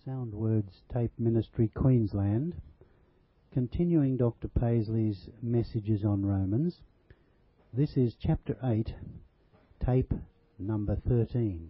Sound Words Tape Ministry, Queensland, continuing Dr. Paisley's messages on Romans. This is Chapter 8, Tape number 13.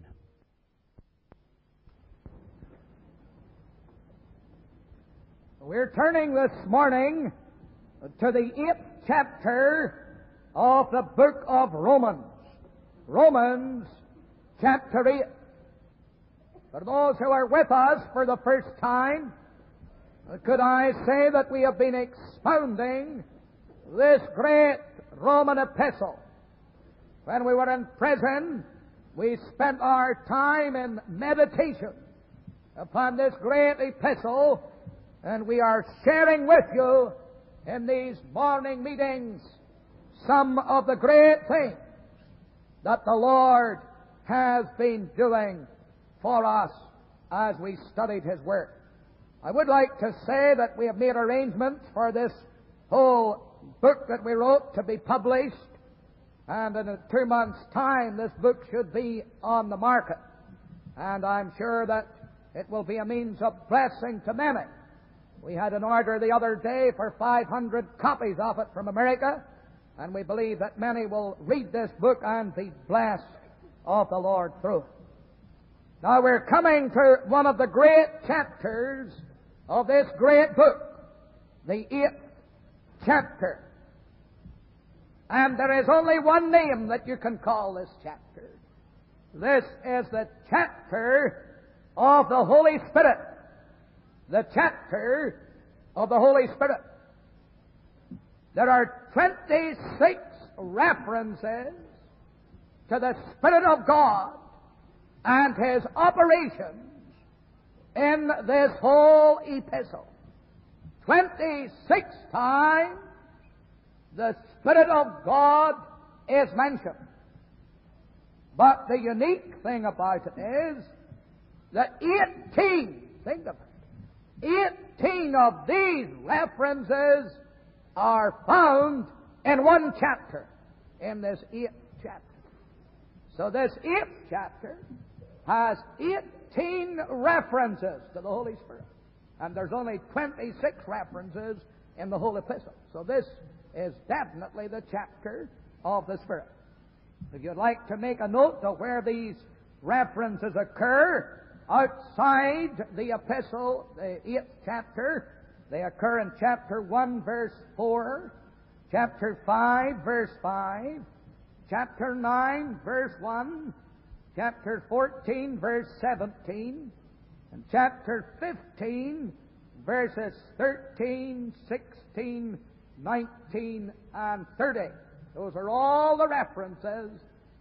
We're turning this morning to the 8th chapter of the book of Romans. Romans chapter 8. For those who are with us for the first time, could I say that we have been expounding this great Roman epistle. When we were in prison, we spent our time in meditation upon this great epistle, and we are sharing with you in these morning meetings some of the great things that the Lord has been doing for us as we studied His Word. I would like to say that we have made arrangements for this whole book that we wrote to be published, and in 2 months' time this book should be on the market. And I'm sure that it will be a means of blessing to many. We had an order the other day for 500 copies of it from America, and we believe that many will read this book and be blessed of the Lord through it. Now we're coming to one of the great chapters of this great book, the 8th chapter. And there is only one name that you can call this chapter. This is the chapter of the Holy Spirit. The chapter of the Holy Spirit. There are 26 references to the Spirit of God and His operations in this whole epistle. 26 times the Spirit of God is mentioned. But the unique thing about it is that 18, think of it, 18 of these references are found in one chapter, in this 8th chapter. So this 8th chapter has 18 references to the Holy Spirit. And there's only 26 references in the whole epistle. So this is definitely the chapter of the Spirit. If you'd like to make a note of where these references occur outside the epistle, the 8th chapter, they occur in chapter 1, verse 4, chapter 5, verse 5, chapter 9, verse 1, chapter 14, verse 17, and chapter 15, verses 13, 16, 19, and 30. Those are all the references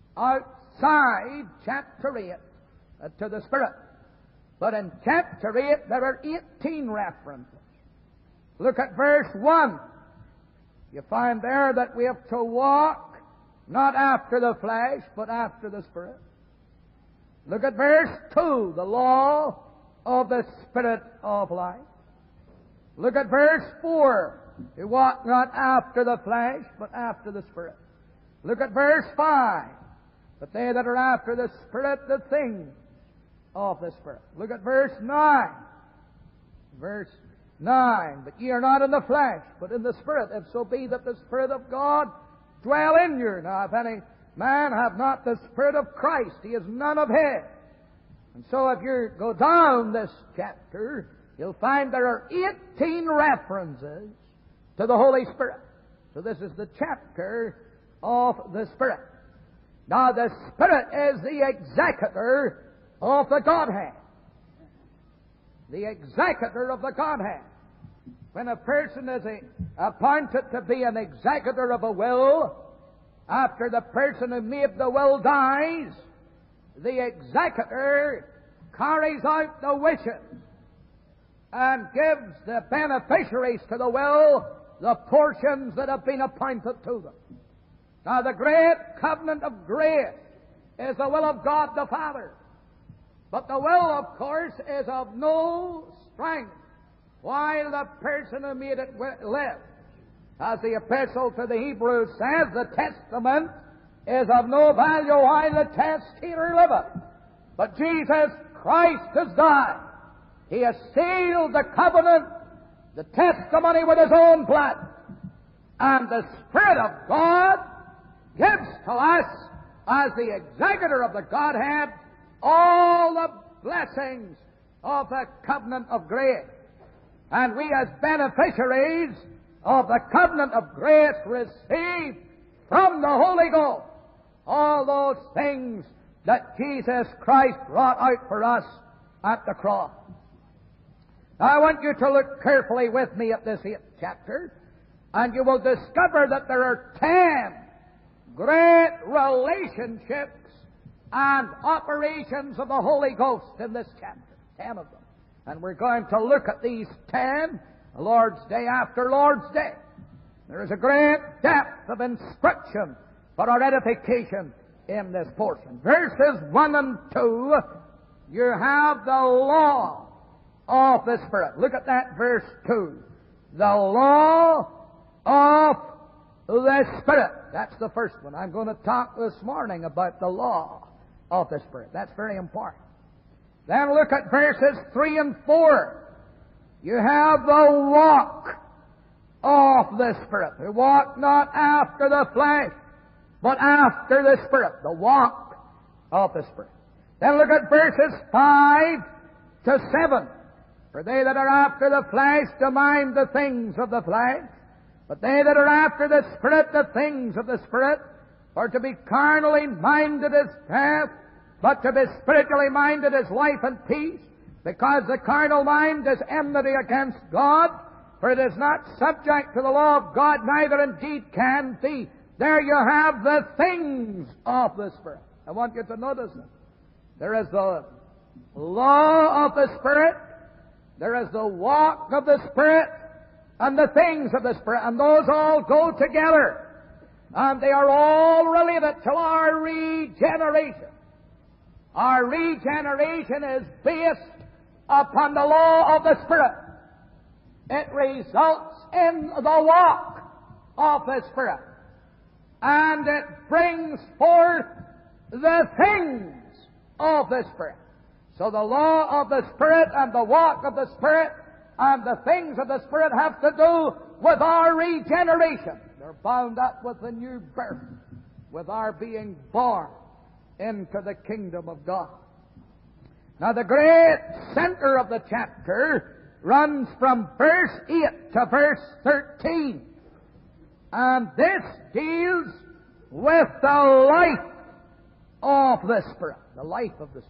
outside chapter 8 to the Spirit. But in chapter 8 there are 18 references. Look at verse 1. You find there that we have to walk not after the flesh, but after the Spirit. Look at verse 2, the law of the Spirit of life. Look at verse 4, we walk not after the flesh, but after the Spirit. Look at verse 5, but they that are after the Spirit, the things of the Spirit. Look at verse 9. Verse 9, but ye are not in the flesh, but in the Spirit, if so be that the Spirit of God dwell in you. Now, if any man have not the Spirit of Christ, he is none of His. And so if you go down this chapter, you'll find there are 18 references to the Holy Spirit. So this is the chapter of the Spirit. Now, the Spirit is the executor of the Godhead. The executor of the Godhead. When a person is appointed to be an executor of a will, after the person who made the will dies, the executor carries out the wishes and gives the beneficiaries to the will the portions that have been appointed to them. Now, the great covenant of grace is the will of God the Father. But the will, of course, is of no strength while the person who made it lives. As the epistle to the Hebrews says, the testament is of no value while the testator liveth. But Jesus Christ has died, He has sealed the covenant, the testimony with His own blood. And the Spirit of God gives to us, as the executor of the Godhead, all the blessings of the covenant of grace. And we as beneficiaries of the covenant of grace receive from the Holy Ghost all those things that Jesus Christ wrought out for us at the cross. Now, I want you to look carefully with me at this 8th chapter, and you will discover that there are 10 great relationships and operations of the Holy Ghost in this chapter. 10 of them. And we're going to look at these 10, Lord's Day after Lord's Day. There is a great depth of instruction for our edification in this portion. Verses 1 and 2, you have the law of the Spirit. Look at that verse 2. The law of the Spirit. That's the first one. I'm going to talk this morning about the law of the Spirit. That's very important. Then look at verses 3 and 4. You have the walk of the Spirit. We walk not after the flesh, but after the Spirit. The walk of the Spirit. Then look at verses 5 to 7. For they that are after the flesh do mind the things of the flesh, but they that are after the Spirit, the things of the Spirit. For to be carnally minded is death, but to be spiritually minded is life and peace, because the carnal mind is enmity against God, for it is not subject to the law of God, neither indeed can be. There you have the things of the Spirit. I want you to notice that. There is the law of the Spirit, there is the walk of the Spirit, and the things of the Spirit, and those all go together. And they are all related to our regeneration. Our regeneration is based upon the law of the Spirit. It results in the walk of the Spirit. And it brings forth the things of the Spirit. So the law of the Spirit and the walk of the Spirit and the things of the Spirit have to do with our regeneration. They're bound up with the new birth, with our being born into the kingdom of God. Now the great center of the chapter runs from verse 8 to verse 13. And this deals with the life of the Spirit. The life of the Spirit.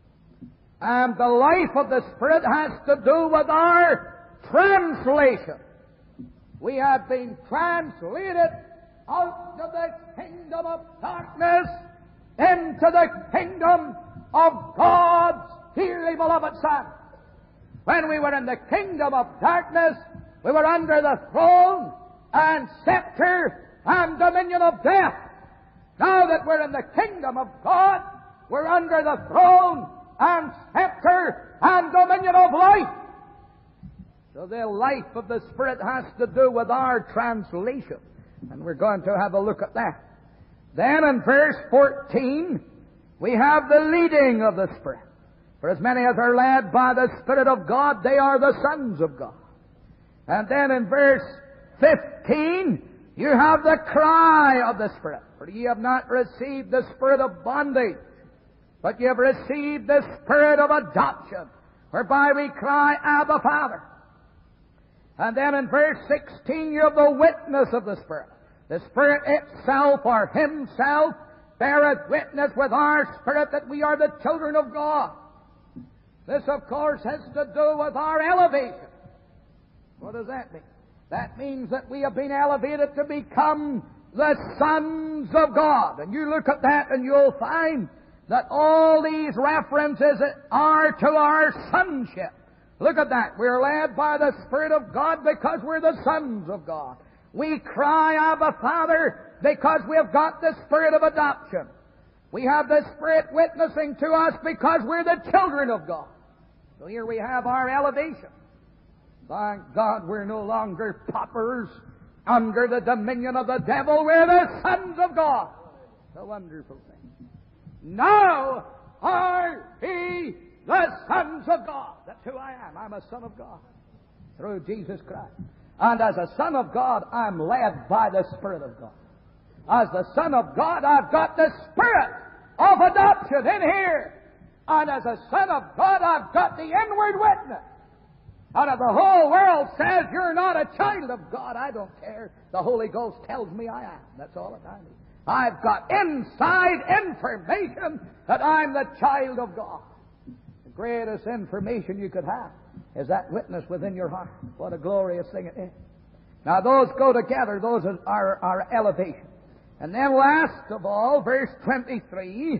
And the life of the Spirit has to do with our translation. We have been translated out of the kingdom of darkness into the kingdom of God's dearly beloved Son. When we were in the kingdom of darkness, we were under the throne and scepter and dominion of death. Now that we're in the kingdom of God, we're under the throne and scepter and dominion of life. So the life of the Spirit has to do with our translation. And we're going to have a look at that. Then in verse 14, we have the leading of the Spirit. For as many as are led by the Spirit of God, they are the sons of God. And then in verse 15, you have the cry of the Spirit. For ye have not received the spirit of bondage, but ye have received the Spirit of adoption, whereby we cry, Abba, Father. And then in verse 16, you have the witness of the Spirit. The Spirit itself, or Himself, beareth witness with our spirit that we are the children of God. This, of course, has to do with our elevation. What does that mean? That means that we have been elevated to become the sons of God. And you look at that and you'll find that all these references are to our sonship. Look at that. We're led by the Spirit of God because we're the sons of God. We cry, Abba, Father, because we have got the Spirit of adoption. We have the Spirit witnessing to us because we're the children of God. So here we have our elevation. Thank God we're no longer paupers under the dominion of the devil. We're the sons of God. It's a wonderful thing. Now are we the sons of God. That's who I am. I'm a son of God through Jesus Christ. And as a son of God, I'm led by the Spirit of God. As the son of God, I've got the Spirit of adoption in here. And as a son of God, I've got the inward witness. And if the whole world says you're not a child of God, I don't care. The Holy Ghost tells me I am. That's all that I need. I've got inside information that I'm the child of God. The greatest information you could have is that witness within your heart. What a glorious thing it is. Now those go together. Those are elevation. And then last of all, verse 23,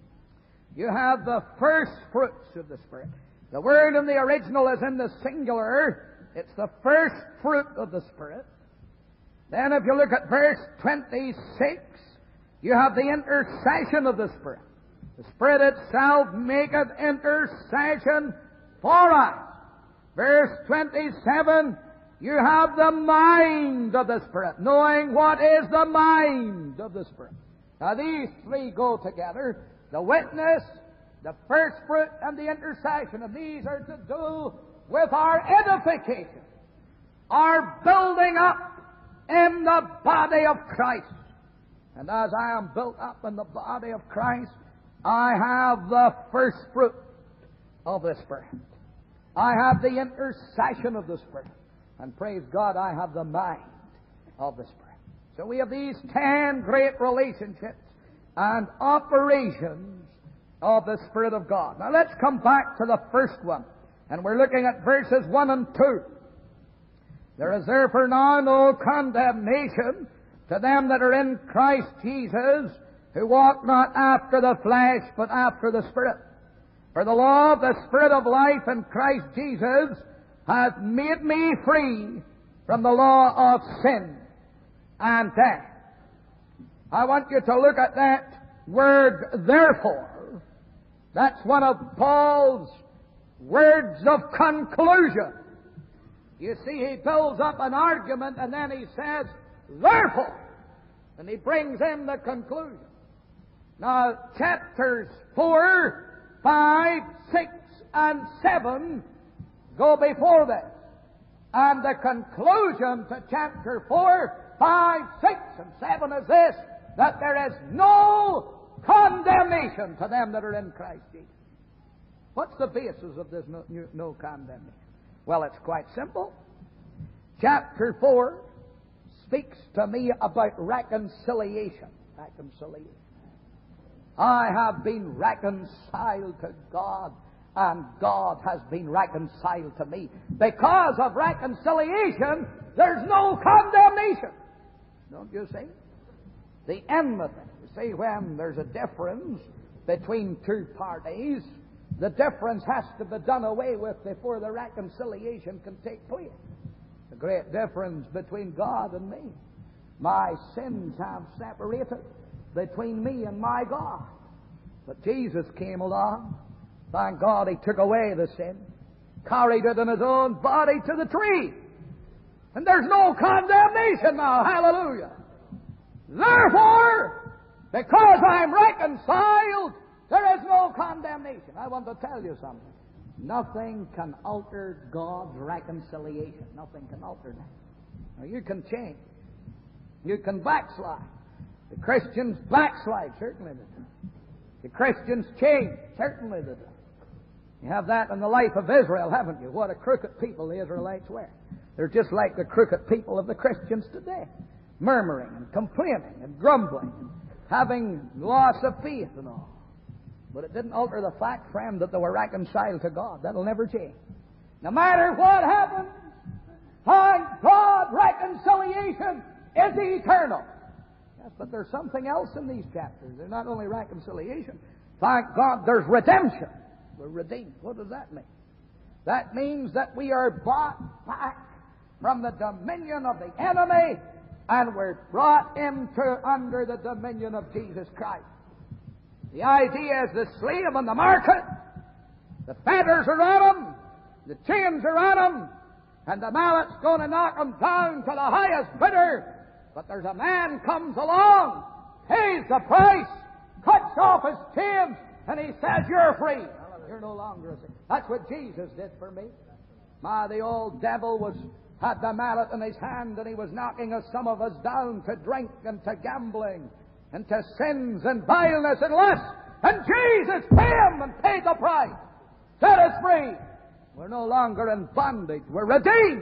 you have the first fruits of the Spirit. The word in the original is in the singular. It's the first fruit of the Spirit. Then if you look at verse 26, you have the intercession of the Spirit. The Spirit itself maketh intercession for us. Verse 27, you have the mind of the Spirit, knowing what is the mind of the Spirit. Now these three go together. The witness, the first fruit, and the intercession. And these are to do with our edification, our building up in the body of Christ. And as I am built up in the body of Christ, I have the first fruit of the Spirit. I have the intercession of the Spirit. And praise God, I have the mind of the Spirit. So we have these 10 great relationships and operations of the Spirit of God. Now let's come back to the first one. And we're looking at verses 1 and 2. There is therefore now no condemnation to them that are in Christ Jesus, who walk not after the flesh, but after the Spirit. For the law of the Spirit of life in Christ Jesus hath made me free from the law of sin and death. I want you to look at that word, therefore. That's one of Paul's words of conclusion. You see, he builds up an argument and then he says, therefore. And he brings in the conclusion. Now, chapters 4, 5, 6, and 7 go before this. And the conclusion to chapter 4, 5, 6, and 7 is this, that there is no condemnation to them that are in Christ Jesus. What's the basis of this no condemnation? Well, it's quite simple. Chapter 4 speaks to me about reconciliation. Reconciliation. I have been reconciled to God, and God has been reconciled to me. Because of reconciliation, there's no condemnation. Don't you see? The enmity. You see, when there's a difference between two parties, the difference has to be done away with before the reconciliation can take place. The great difference between God and me. My sins have separated between me and my God. But Jesus came along. Thank God He took away the sin, carried it in His own body to the tree. And there's no condemnation now. Hallelujah. Therefore, because I'm reconciled, there is no condemnation. I want to tell you something. Nothing can alter God's reconciliation. Nothing can alter that. Now, you can change. You can backslide. The Christians backslide. Certainly they do. The Christians change. Certainly they do. You have that in the life of Israel, haven't you? What a crooked people the Israelites were. They're just like the crooked people of the Christians today. Murmuring and complaining and grumbling and having loss of faith and all. But it didn't alter the fact, friend, that they were reconciled to God. That'll never change. No matter what happens, thank God, reconciliation is eternal. Yes, but there's something else in these chapters. There's not only reconciliation. Thank God, there's redemption. We're redeemed. What does that mean? That means that we are bought back from the dominion of the enemy, and we're brought into under the dominion of Jesus Christ. The idea is the slave on the market. The fetters are on him. The chains are on him. And the mallet's going to knock him down to the highest bidder. But there's a man comes along, pays the price, cuts off his chains, and he says, you're free. You're no longer a sinner. That's what Jesus did for me. The old devil had the mallet in his hand, and he was knocking some of us down to drink and to gambling and to sins and vileness and lust. And Jesus came and paid the price, set us free. We're no longer in bondage. We're redeemed.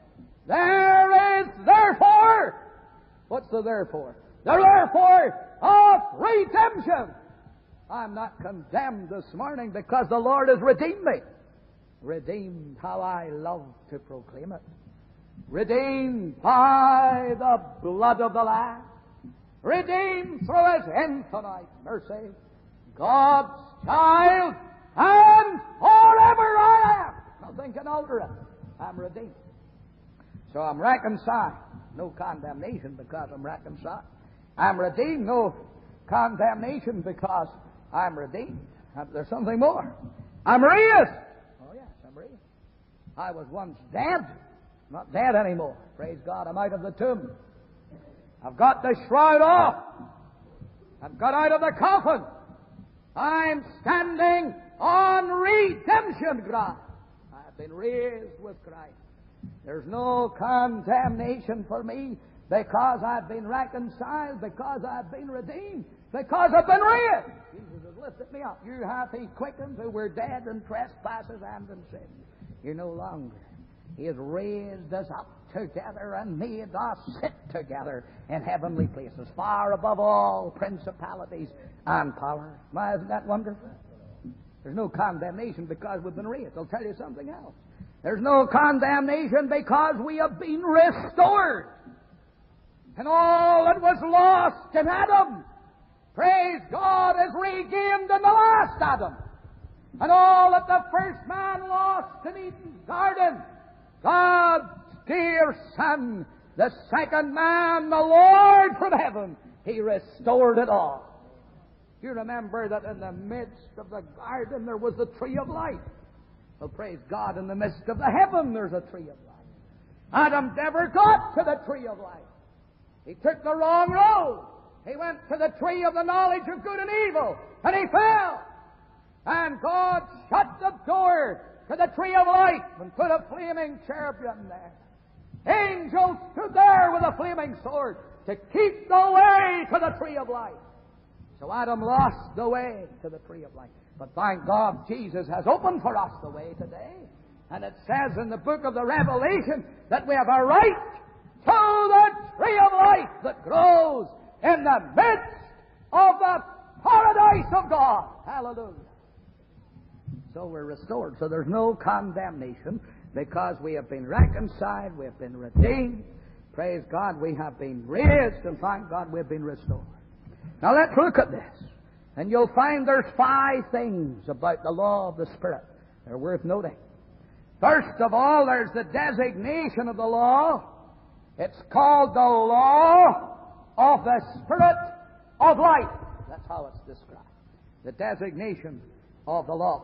There is therefore, what's the therefore? The therefore of redemption. I'm not condemned this morning because the Lord has redeemed me. Redeemed, how I love to proclaim it. Redeemed by the blood of the Lamb. Redeemed through His infinite mercy. God's child, and forever I am. Nothing can alter it. I'm redeemed. So I'm reconciled. No condemnation because I'm reconciled. I'm redeemed. No condemnation because I'm redeemed. There's something more. I'm raised. Oh yes, I'm raised. I was once dead. Not dead anymore. Praise God, I'm out of the tomb. I've got the shroud off. I've got out of the coffin. I'm standing on redemption ground. I've been raised with Christ. There's no condemnation for me because I've been reconciled, because I've been redeemed, because I've been raised. Jesus has lifted me up. You hath He quickened who were dead in trespasses and in sin. You're no longer. He has raised us up together and made us sit together in heavenly places, far above all principalities and powers. Why, isn't that wonderful? There's no condemnation because we've been raised. I'll tell you something else. There's no condemnation because we have been restored. And all that was lost in Adam, praise God, is regained in the last Adam. And all that the first man lost in Eden's garden, God's dear Son, the second man, the Lord from heaven, He restored it all. You remember that in the midst of the garden there was the tree of life. Well, praise God, in the midst of the heaven there's a tree of life. Adam never got to the tree of life. He took the wrong road. He went to the tree of the knowledge of good and evil, and he fell. And God shut the door to the tree of life and put a flaming cherubim there. Angels stood there with a flaming sword to keep the way to the tree of life. So Adam lost the way to the tree of life. But thank God, Jesus has opened for us the way today. And it says in the book of the Revelation that we have a right to the tree of life that grows in the midst of the paradise of God. Hallelujah. So we're restored. So there's no condemnation because we have been reconciled, we have been redeemed. Praise God, we have been raised, and thank God we've been restored. Now let's look at this. And you'll find there's 5 things about the law of the Spirit that are worth noting. First of all, there's the designation of the law. It's called the law of the Spirit of life. That's how it's described. The designation of the law.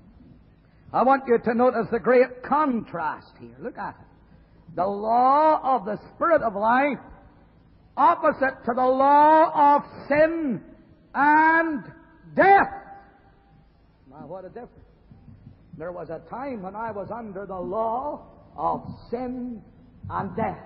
I want you to notice the great contrast here. Look at it. The law of the Spirit of life opposite to the law of sin and death. Now, what a difference. There was a time when I was under the law of sin and death.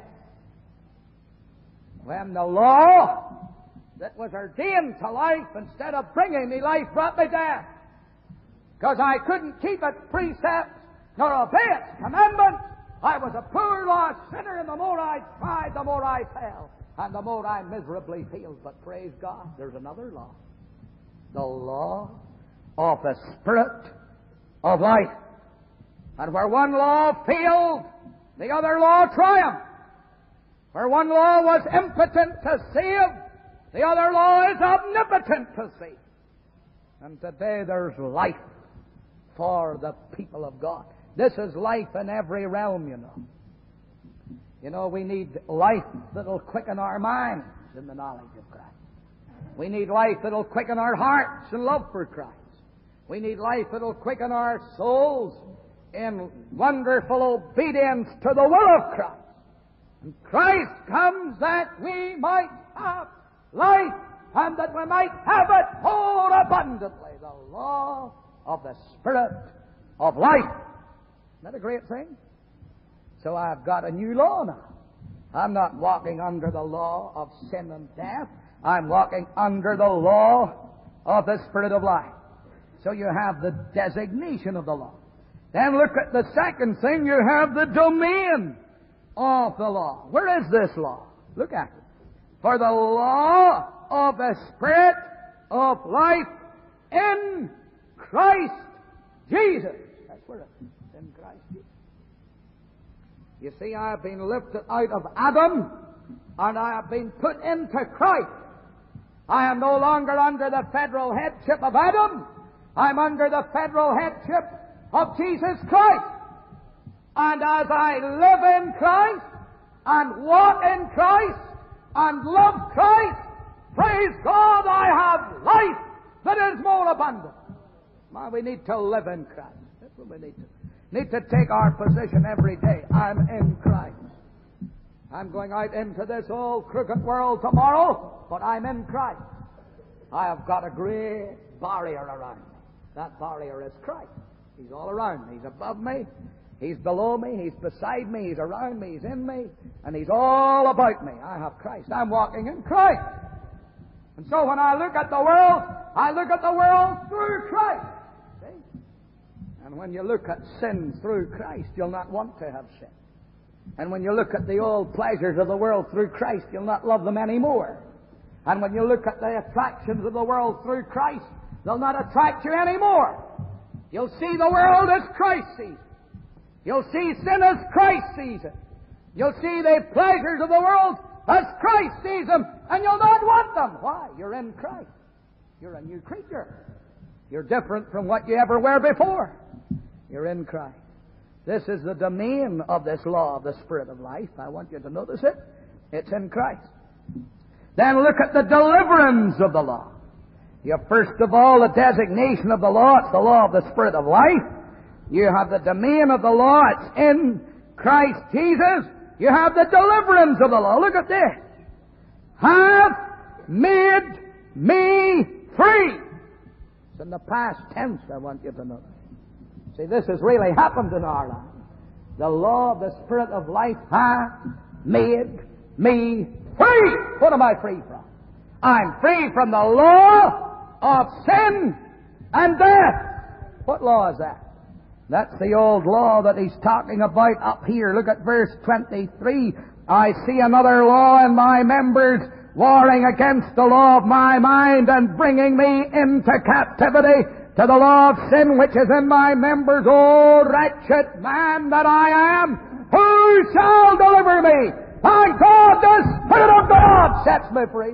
When the law that was ordained to life, instead of bringing me life, brought me death. Because I couldn't keep its precepts nor obey its commandments. I was a poor lost sinner, and the more I tried, the more I fell. And the more I miserably failed. But praise God, there's another law. The law of the Spirit of life. And where one law failed, the other law triumphed. Where one law was impotent to save, the other law is omnipotent to save. And today there's life for the people of God. This is life in every realm, you know. You know, we need life that'll quicken our minds in the knowledge of Christ. We need life that'll quicken our hearts in love for Christ. We need life that'll quicken our souls in wonderful obedience to the will of Christ. And Christ comes that we might have life, and that we might have it more abundantly. The law of the Spirit of life. Isn't that a great thing? So I've got a new law now. I'm not walking under the law of sin and death. I'm walking under the law of the Spirit of life. So you have the designation of the law. Then look at the second thing. You have the domain of the law. Where is this law? Look at it. For the law of the Spirit of life in Christ Jesus. That's where it is. In Christ Jesus. You see, I have been lifted out of Adam, and I have been put into Christ. I am no longer under the federal headship of Adam. I'm under the federal headship of Jesus Christ. And as I live in Christ, and walk in Christ, and love Christ, praise God, I have life that is more abundant. Man, we need to live in Christ. That's what we need to do. Need to take our position every day. I'm in Christ. I'm going out into this old crooked world tomorrow, but I'm in Christ. I have got a great barrier around me. That barrier is Christ. He's all around me. He's above me. He's below me. He's beside me. He's around me. He's in me. And He's all about me. I have Christ. I'm walking in Christ. And so when I look at the world, I look at the world through Christ. See? And when you look at sin through Christ, you'll not want to have sin. And when you look at the old pleasures of the world through Christ, you'll not love them anymore. And when you look at the attractions of the world through Christ, they'll not attract you anymore. You'll see the world as Christ sees it. You'll see sin as Christ sees it. You'll see the pleasures of the world as Christ sees them, and you'll not want them. Why? You're in Christ. You're a new creature. You're different from what you ever were before. You're in Christ. This is the domain of this law of the Spirit of life. I want you to notice it. It's in Christ. Then look at the deliverance of the law. You have first of all the designation of the law. It's the law of the Spirit of life. You have the domain of the law. It's in Christ Jesus. You have the deliverance of the law. Look at this. Hath made me free. It's in the past tense, I want you to notice. See, this has really happened in our lives. The law of the Spirit of life hath made me free. What am I free from? I'm free from the law of sin and death. What law is that? That's the old law that he's talking about up here. Look at verse 23. I see another law in my members, warring against the law of my mind and bringing me into captivity to the law of sin which is in my members. O wretched man that I am, who shall deliver me? Thank God, the Spirit of God sets me free.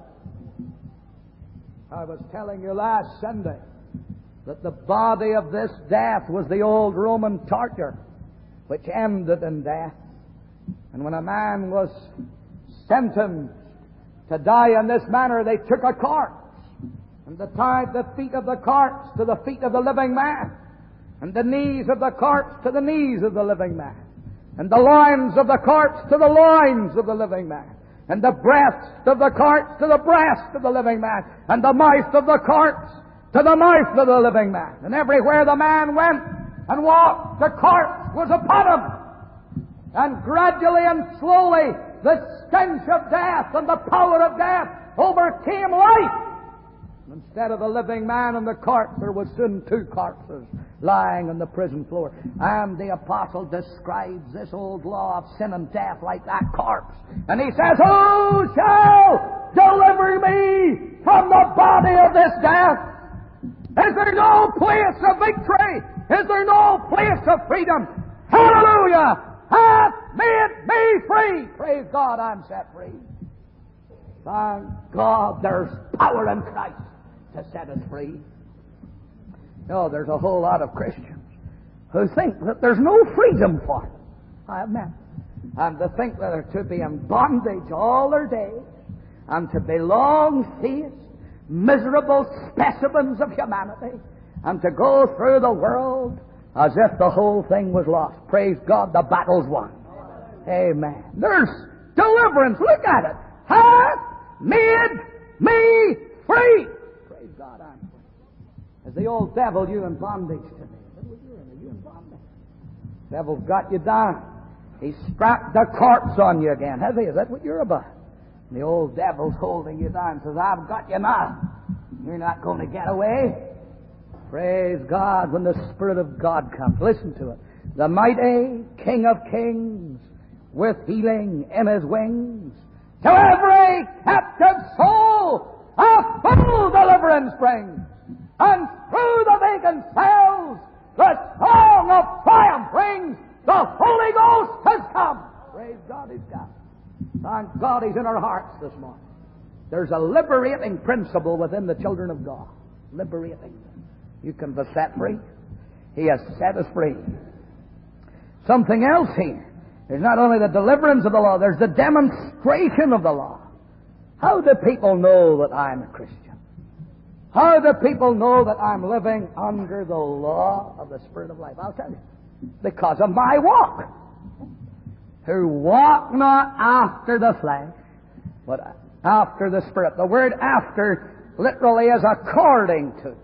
I was telling you last Sunday that the body of this death was the old Roman torture, which ended in death. And when a man was sentenced to die in this manner, they took a corpse and they tied the feet of the corpse to the feet of the living man, and the knees of the corpse to the knees of the living man, and the loins of the corpse to the loins of the living man, and the breast of the corpse to the breast of the living man, and the mouth of the corpse to the mouth of the living man. And everywhere the man went and walked, the corpse was upon him. And gradually and slowly, the stench of death and the power of death overcame life. Instead of the living man and the corpse, there was soon two corpses lying on the prison floor. And the apostle describes this old law of sin and death like that corpse. And he says, who shall deliver me from the body of this death? Is there no place of victory? Is there no place of freedom? Hallelujah! Hath made me free. Praise God, I'm set free. Thank God there's power in Christ to set us free. No, there's a whole lot of Christians who think that there's no freedom for them. I have met. And to think that they're to be in bondage all their days and to be long-faced, miserable specimens of humanity, and to go through the world as if the whole thing was lost. Praise God, the battle's won. Amen. There's deliverance. Look at it. Hath made me free. Praise God, I'm free. Is the old devil, you in bondage to me. What was you in bondage? Devil's got you down. He's strapped the corpse on you again, has he? Is that what you're about? The old devil's holding you down, says, I've got you now. You're not going to get away. Praise God when the Spirit of God comes. Listen to it. The mighty King of Kings, with healing in His wings, to every captive soul a full deliverance brings. And through the vacant cells the song of triumph rings. The Holy Ghost has come. Praise God, He's come. Thank God He's in our hearts this morning. There's a liberating principle within the children of God. Liberating. You can be set free. He has set us free. Something else here. There's not only the deliverance of the law, there's the demonstration of the law. How do people know that I'm a Christian? How do people know that I'm living under the law of the Spirit of life? I'll tell you. Because of my walk. Who walk not after the flesh, but after the Spirit. The word after literally is according to.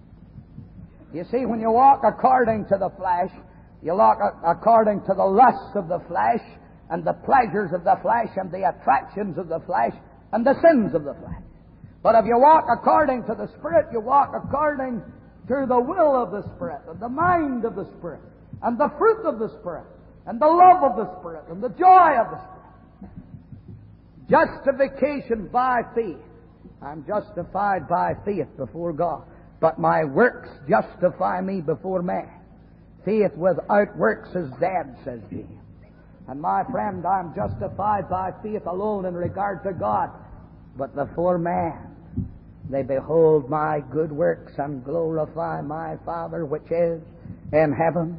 You see, when you walk according to the flesh, you walk according to the lusts of the flesh, and the pleasures of the flesh, and the attractions of the flesh, and the sins of the flesh. But if you walk according to the Spirit, you walk according to the will of the Spirit, and the mind of the Spirit, and the fruit of the Spirit, and the love of the Spirit, and the joy of the Spirit. Justification by faith. I'm justified by faith before God. But my works justify me before man. Faith without works is dead, says James. And my friend, I'm justified by faith alone in regard to God. But before man, they behold my good works and glorify my Father which is in heaven,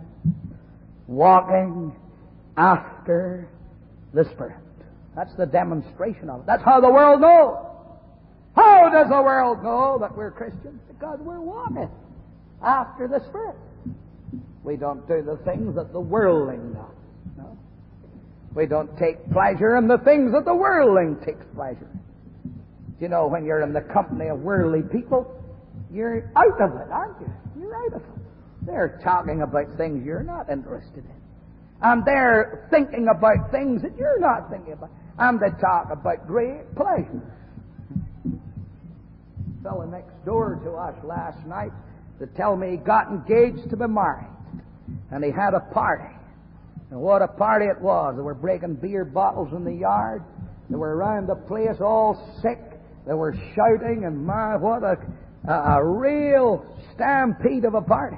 walking after the Spirit. That's the demonstration of it. That's how the world knows. How does the world know that we're Christians? Because we're walking after the Spirit. We don't do the things that the worldling does. No. We don't take pleasure in the things that the worldling takes pleasure in. You know, when you're in the company of worldly people, you're out of it, aren't you? You're out of it. They're talking about things you're not interested in. And they're thinking about things that you're not thinking about. And they talk about great pleasure. A fellow next door to us last night to tell me he got engaged to be married. And he had a party. And what a party it was. They were breaking beer bottles in the yard. They were around the place all sick. They were shouting, and my, what a real stampede of a party.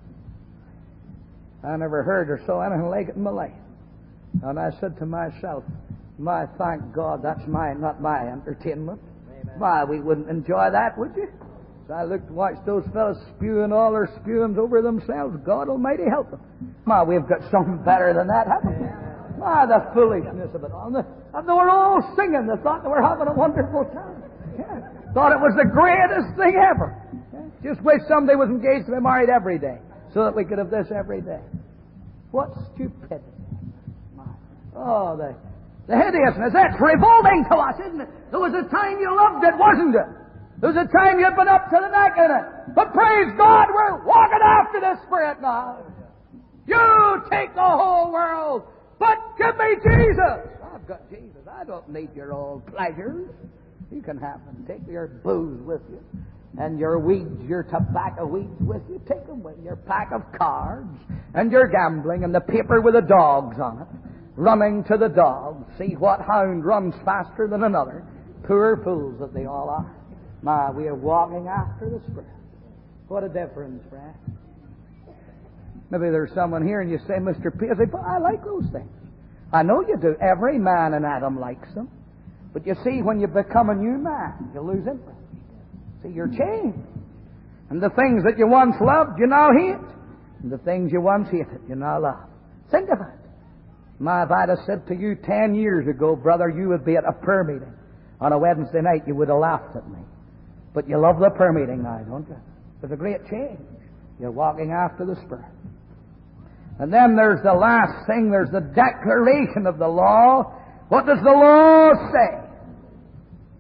I never heard or saw anything like it in my life. And I said to myself, my, thank God that's not my entertainment. Amen. My, we wouldn't enjoy that, would you? So I looked and watched those fellows spewing all their spewings over themselves. God Almighty help them. My, we've got something better than that, haven't we? My, the foolishness of it all. And they were all singing. They thought they were having a wonderful time. Yeah. Thought it was the greatest thing ever. Yeah. Just wish somebody was engaged to be married every day, so that we could have this every day. What stupidity. Oh, the hideousness. That's revolting to us, isn't it? There was a time you loved it, wasn't it? There was a time you'd been up to the neck in it. But praise God, we're walking after the Spirit now. You take the whole world, but give me Jesus. I've got Jesus. I don't need your old pleasures. You can have them. Take your booze with you. And your weeds, your tobacco weeds with you. Take them with you. Your pack of cards. And your gambling. And the paper with the dogs on it. Running to the dogs. See what hound runs faster than another. Poor fools that they all are. My, we are walking after the Spirit. What a difference, friend. Maybe there's someone here and you say, Mr. Paisley, but I like those things. I know you do. Every man in Adam likes them. But you see, when you become a new man, you lose interest. See, you're changed. And the things that you once loved, you now hate. And the things you once hated, you now love. Think of it. My, if I'd have said to you 10 years ago, brother, you would be at a prayer meeting on a Wednesday night, you would have laughed at me. But you love the prayer meeting now, don't you? There's a great change. You're walking after the Spirit. And then there's the last thing. There's the declaration of the law. What does the law say?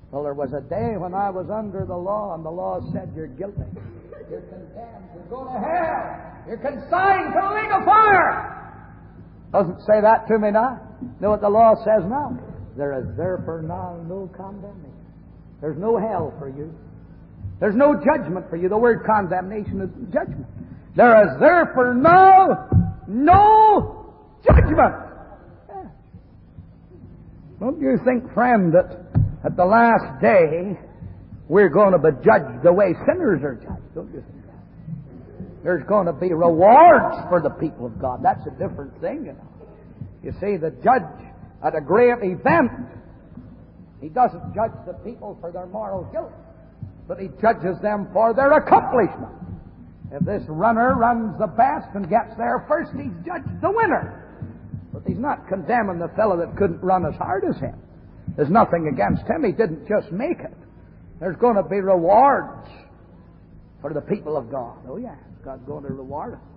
Well, there was a day when I was under the law, and the law said you're guilty. You're condemned. You're going to hell. You're consigned to the lake of fire. Doesn't say that to me now. Know what the law says now? There is therefore now no condemnation. There's no hell for you. There's no judgment for you. The word condemnation is judgment. There is therefore now no judgment. Yeah. Don't you think, friend, that at the last day we're going to be judged the way sinners are judged? Don't you think that? There's going to be rewards for the people of God. That's a different thing, you know. You see, the judge at a great event, he doesn't judge the people for their moral guilt, but he judges them for their accomplishment. If this runner runs the best and gets there first, he's judged the winner. But he's not condemning the fellow that couldn't run as hard as him. There's nothing against him. He didn't just make it. There's going to be rewards for the people of God. Oh, yeah. God's going to reward us.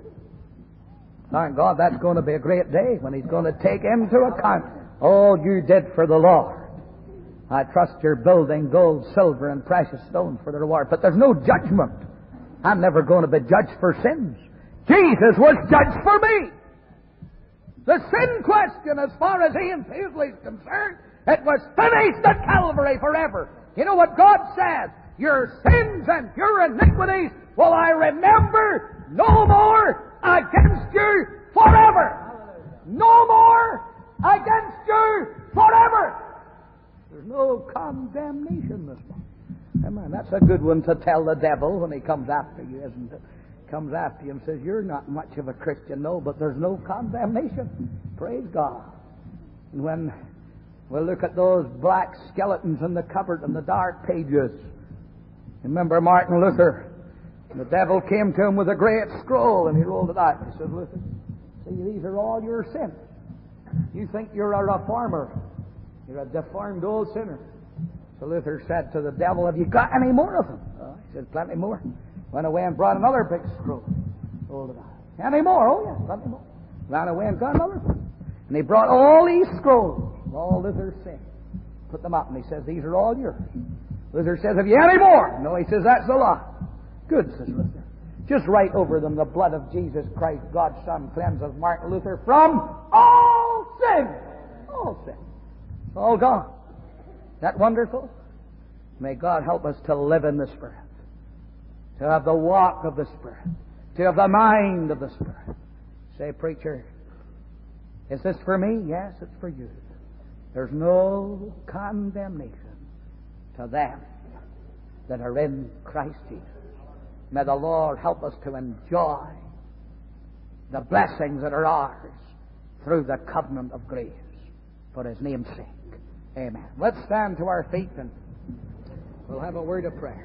Thank God, that's going to be a great day when He's going to take into account all you did for the Lord. I trust you're building gold, silver, and precious stones for the reward. But there's no judgment. I'm never going to be judged for sins. Jesus was judged for me. The sin question, as far as Ian Paisley is concerned, it was finished at Calvary forever. You know what God said? Your sins and your iniquities will I remember no more against you forever. No more against you forever. There's no condemnation this one. Amen. That's a good one to tell the devil when he comes after you, isn't it? Comes after you and says, you're not much of a Christian. No, but there's no condemnation. Praise God. And when we look at those black skeletons in the cupboard and the dark pages, remember Martin Luther? The devil came to him with a great scroll and he rolled it out. He says, Luther, see, these are all your sins. You think you're a reformer. You're a deformed old sinner. So Luther said to the devil, have you got any more of them? Oh, he said, plenty more. Went away and brought another big scroll. Rolled it out. Any more? Oh, yeah, plenty more. Ran away and got another one. And he brought all these scrolls, all Luther's sins. Put them up and he says, these are all yours. Luther says, have you any more? No, he says, that's a lot. Good, says Luther. Just write over them, the blood of Jesus Christ, God's Son, cleanses Martin Luther from all sin. All sin. All gone. Isn't that wonderful? May God help us to live in the Spirit, to have the walk of the Spirit, to have the mind of the Spirit. Say, preacher, is this for me? Yes, it's for you. There's no condemnation to them that are in Christ Jesus. May the Lord help us to enjoy the blessings that are ours through the covenant of grace for His name's sake. Amen. Let's stand to our feet and we'll have a word of prayer.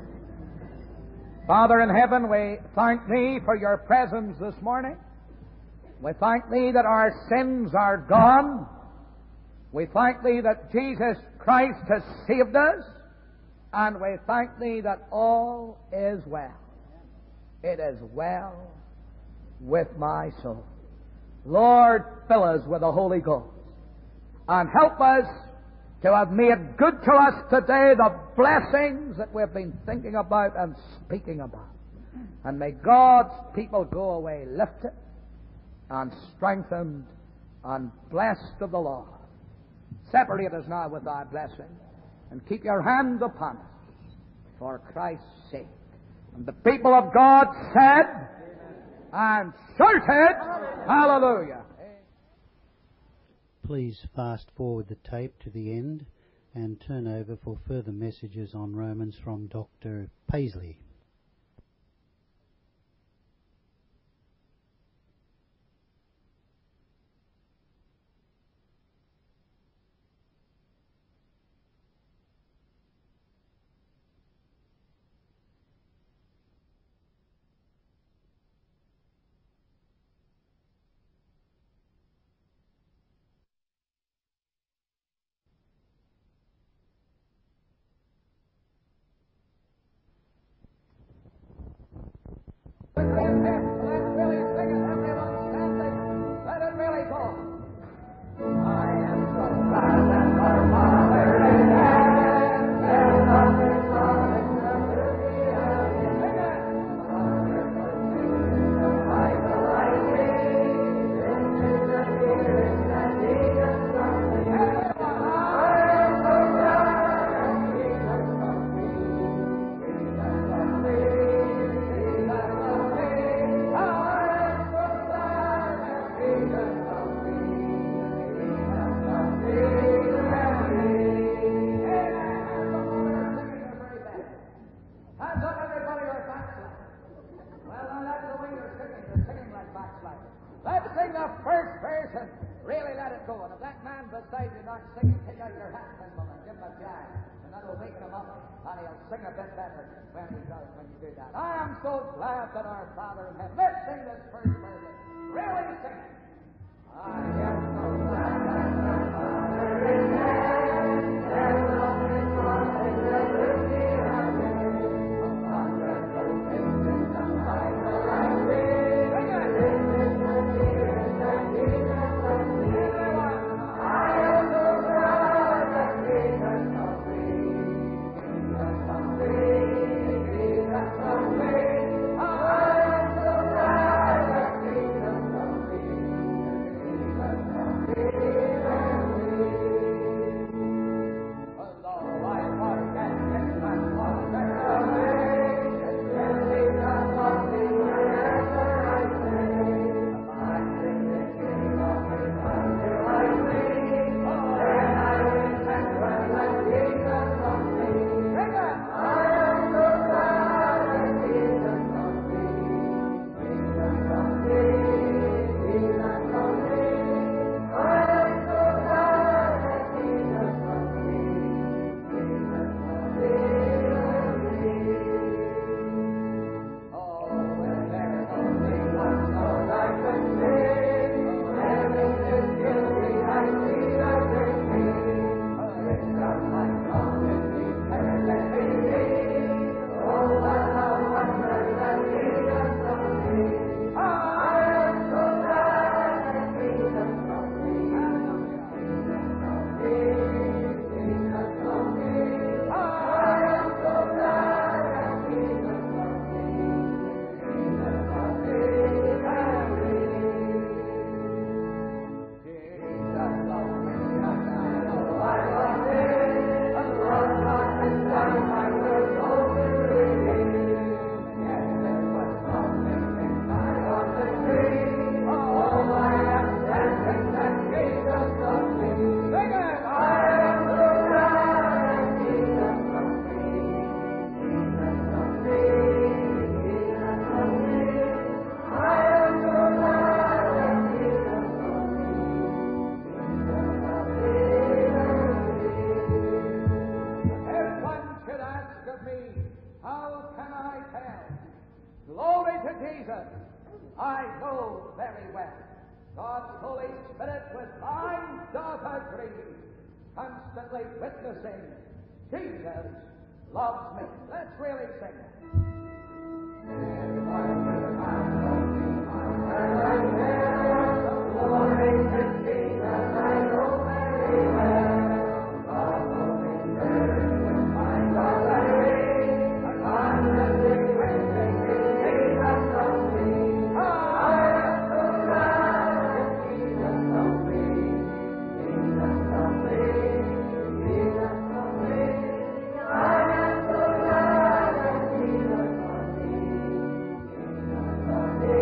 Father in heaven, we thank Thee for Your presence this morning. We thank Thee that our sins are gone. We thank Thee that Jesus Christ has saved us. And we thank Thee that all is well. It is well with my soul. Lord, fill us with the Holy Ghost and help us to have made good to us today the blessings that we've been thinking about and speaking about. And may God's people go away lifted and strengthened and blessed of the Lord. Separate us now with Thy blessing and keep Your hand upon us for Christ's sake. And the people of God said, and shouted, hallelujah. Please fast forward the tape to the end and turn over for further messages on Romans from Dr. Paisley. And he'll sing a bit better when he does, when you do that. I am so glad that our Father in heaven. Let's sing this first verse. Really sing it. I am so glad that our Father in heaven has loved his Son and has lived here on earth. A wonderful things in the Bible I read. Sing it. Everyone. I am so glad that Jesus loves me. Jesus loves me. Jesus loves me. I am so glad that Jesus loves me. Jesus loves me. Although I forget it, but what can I say? Yes, Jesus loves me. Wherever I say, my sin is King of me. Until I sing, then I remember that Jesus loves me. Sing it. I am so glad that Jesus loves me. Jesus loves me. Jesus loves me. I am so glad that Jesus loves me. Jesus loves me. Oh, when there's only one song I can sing, heaven is guilty, I see that great King. It's not my song in the eternity. Oh, what a wonder that Jesus loves me. I am so glad that Jesus loves me. Jesus loves me. Jesus loves me. I am so glad that Jesus loves me. Jesus loves me. Jesus loves me, and I know I love him. A love not designed by the soul to redeem. Yes, it was something that died on the tree. Oh, I am certain that Jesus loves me. Sing it! I am so glad that Jesus loves me. Jesus loves me. Jesus loves me. I am so glad that Jesus loves me. If one should ask of me, how can I tell? Glory to Jesus! I know very well. God's Holy Spirit with mine doth agree, constantly witnessing Jesus loves me. Let's really sing it. If one should ask of me, how can I tell? Glory to Jesus, I know very well. God's Holy Spirit with mine doth agree, constantly witnessing Jesus loves me. I am so glad that Jesus loves me. Jesus loves me. Jesus loves me. I am so glad that Jesus loves me. Jesus loves me.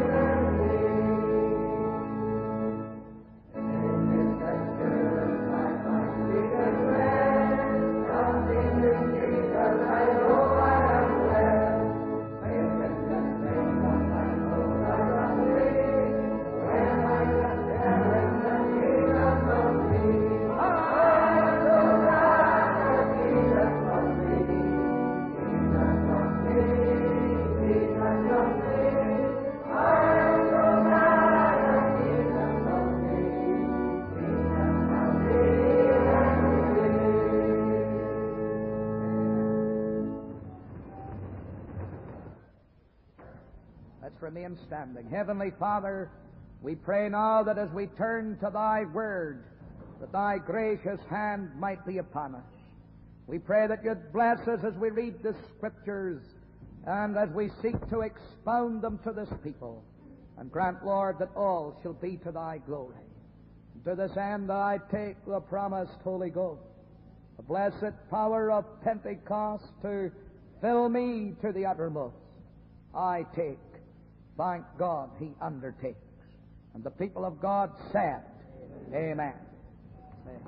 Let's remain standing. Heavenly Father, we pray now that as we turn to Thy Word, that Thy gracious hand might be upon us. We pray that You'd bless us as we read the Scriptures and as we seek to expound them to this people. And grant, Lord, that all shall be to Thy glory. And to this end I take the promised Holy Ghost, the blessed power of Pentecost to fill me to the uttermost. I take. Thank God He undertakes. And the people of God said, Amen. Amen.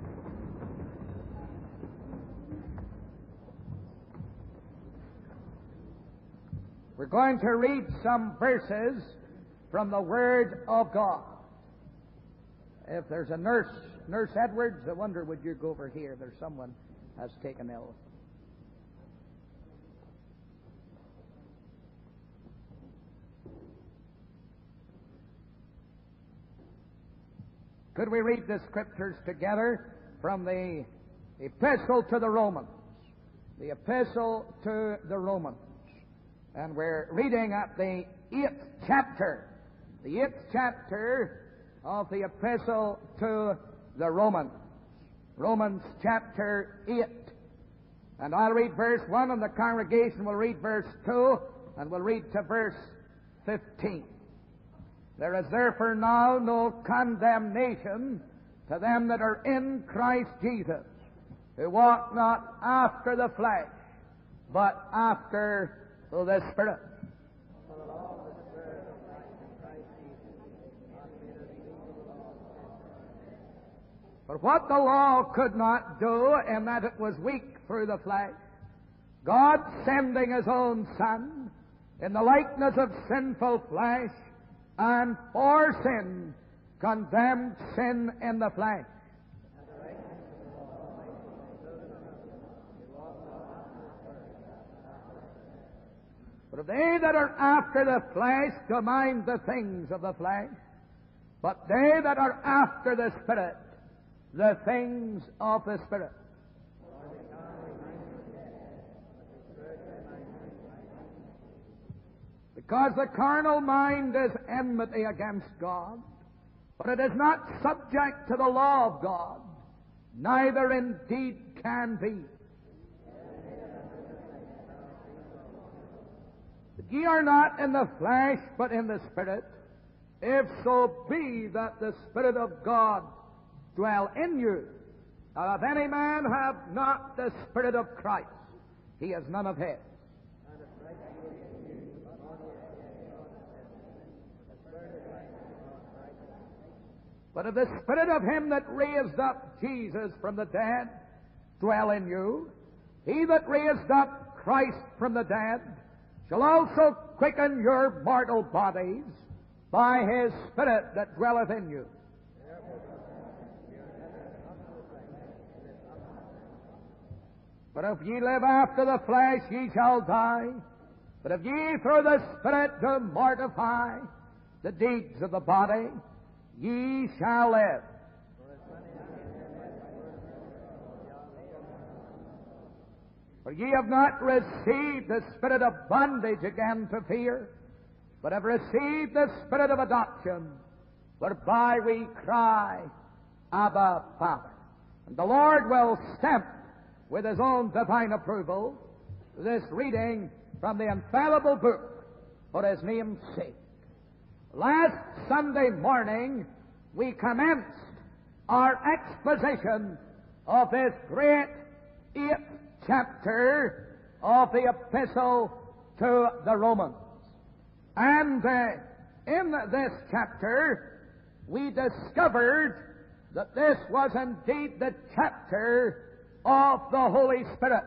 We're going to read some verses from the Word of God. If there's a Nurse Edwards, I wonder would you go over here? There's someone has taken ill. Could we read the Scriptures together from the Epistle to the Romans? The Epistle to the Romans. And we're reading at the 8th chapter. The 8th chapter of the Epistle to the Romans. Romans chapter 8. And I'll read verse 1, and the congregation will read verse 2, and we'll read to verse 15. There is therefore now no condemnation to them that are in Christ Jesus, who walk not after the flesh, but after the Spirit. For what the law could not do, in that it was weak through the flesh, God sending His own Son in the likeness of sinful flesh, and for sin condemned sin in the flesh. But if they that are after the flesh do mind the things of the flesh, but they that are after the Spirit, the things of the Spirit. Because the carnal mind is enmity against God, but it is not subject to the law of God, neither indeed can be. But ye are not in the flesh, but in the Spirit, if so be that the Spirit of God dwell in you. Now if any man have not the Spirit of Christ, he is none of His. But if the Spirit of Him that raised up Jesus from the dead dwell in you, He that raised up Christ from the dead shall also quicken your mortal bodies by His Spirit that dwelleth in you. But if ye live after the flesh, ye shall die. But if ye through the Spirit do mortify the deeds of the body, ye shall live. For ye have not received the spirit of bondage again to fear, but have received the Spirit of adoption, whereby we cry, Abba, Father. And the Lord will stamp with His own divine approval this reading from the infallible book for His name's sake. Last Sunday morning, we commenced our exposition of this great 8th chapter of the Epistle to the Romans. And in this chapter, we discovered that this was indeed the chapter of the Holy Spirit.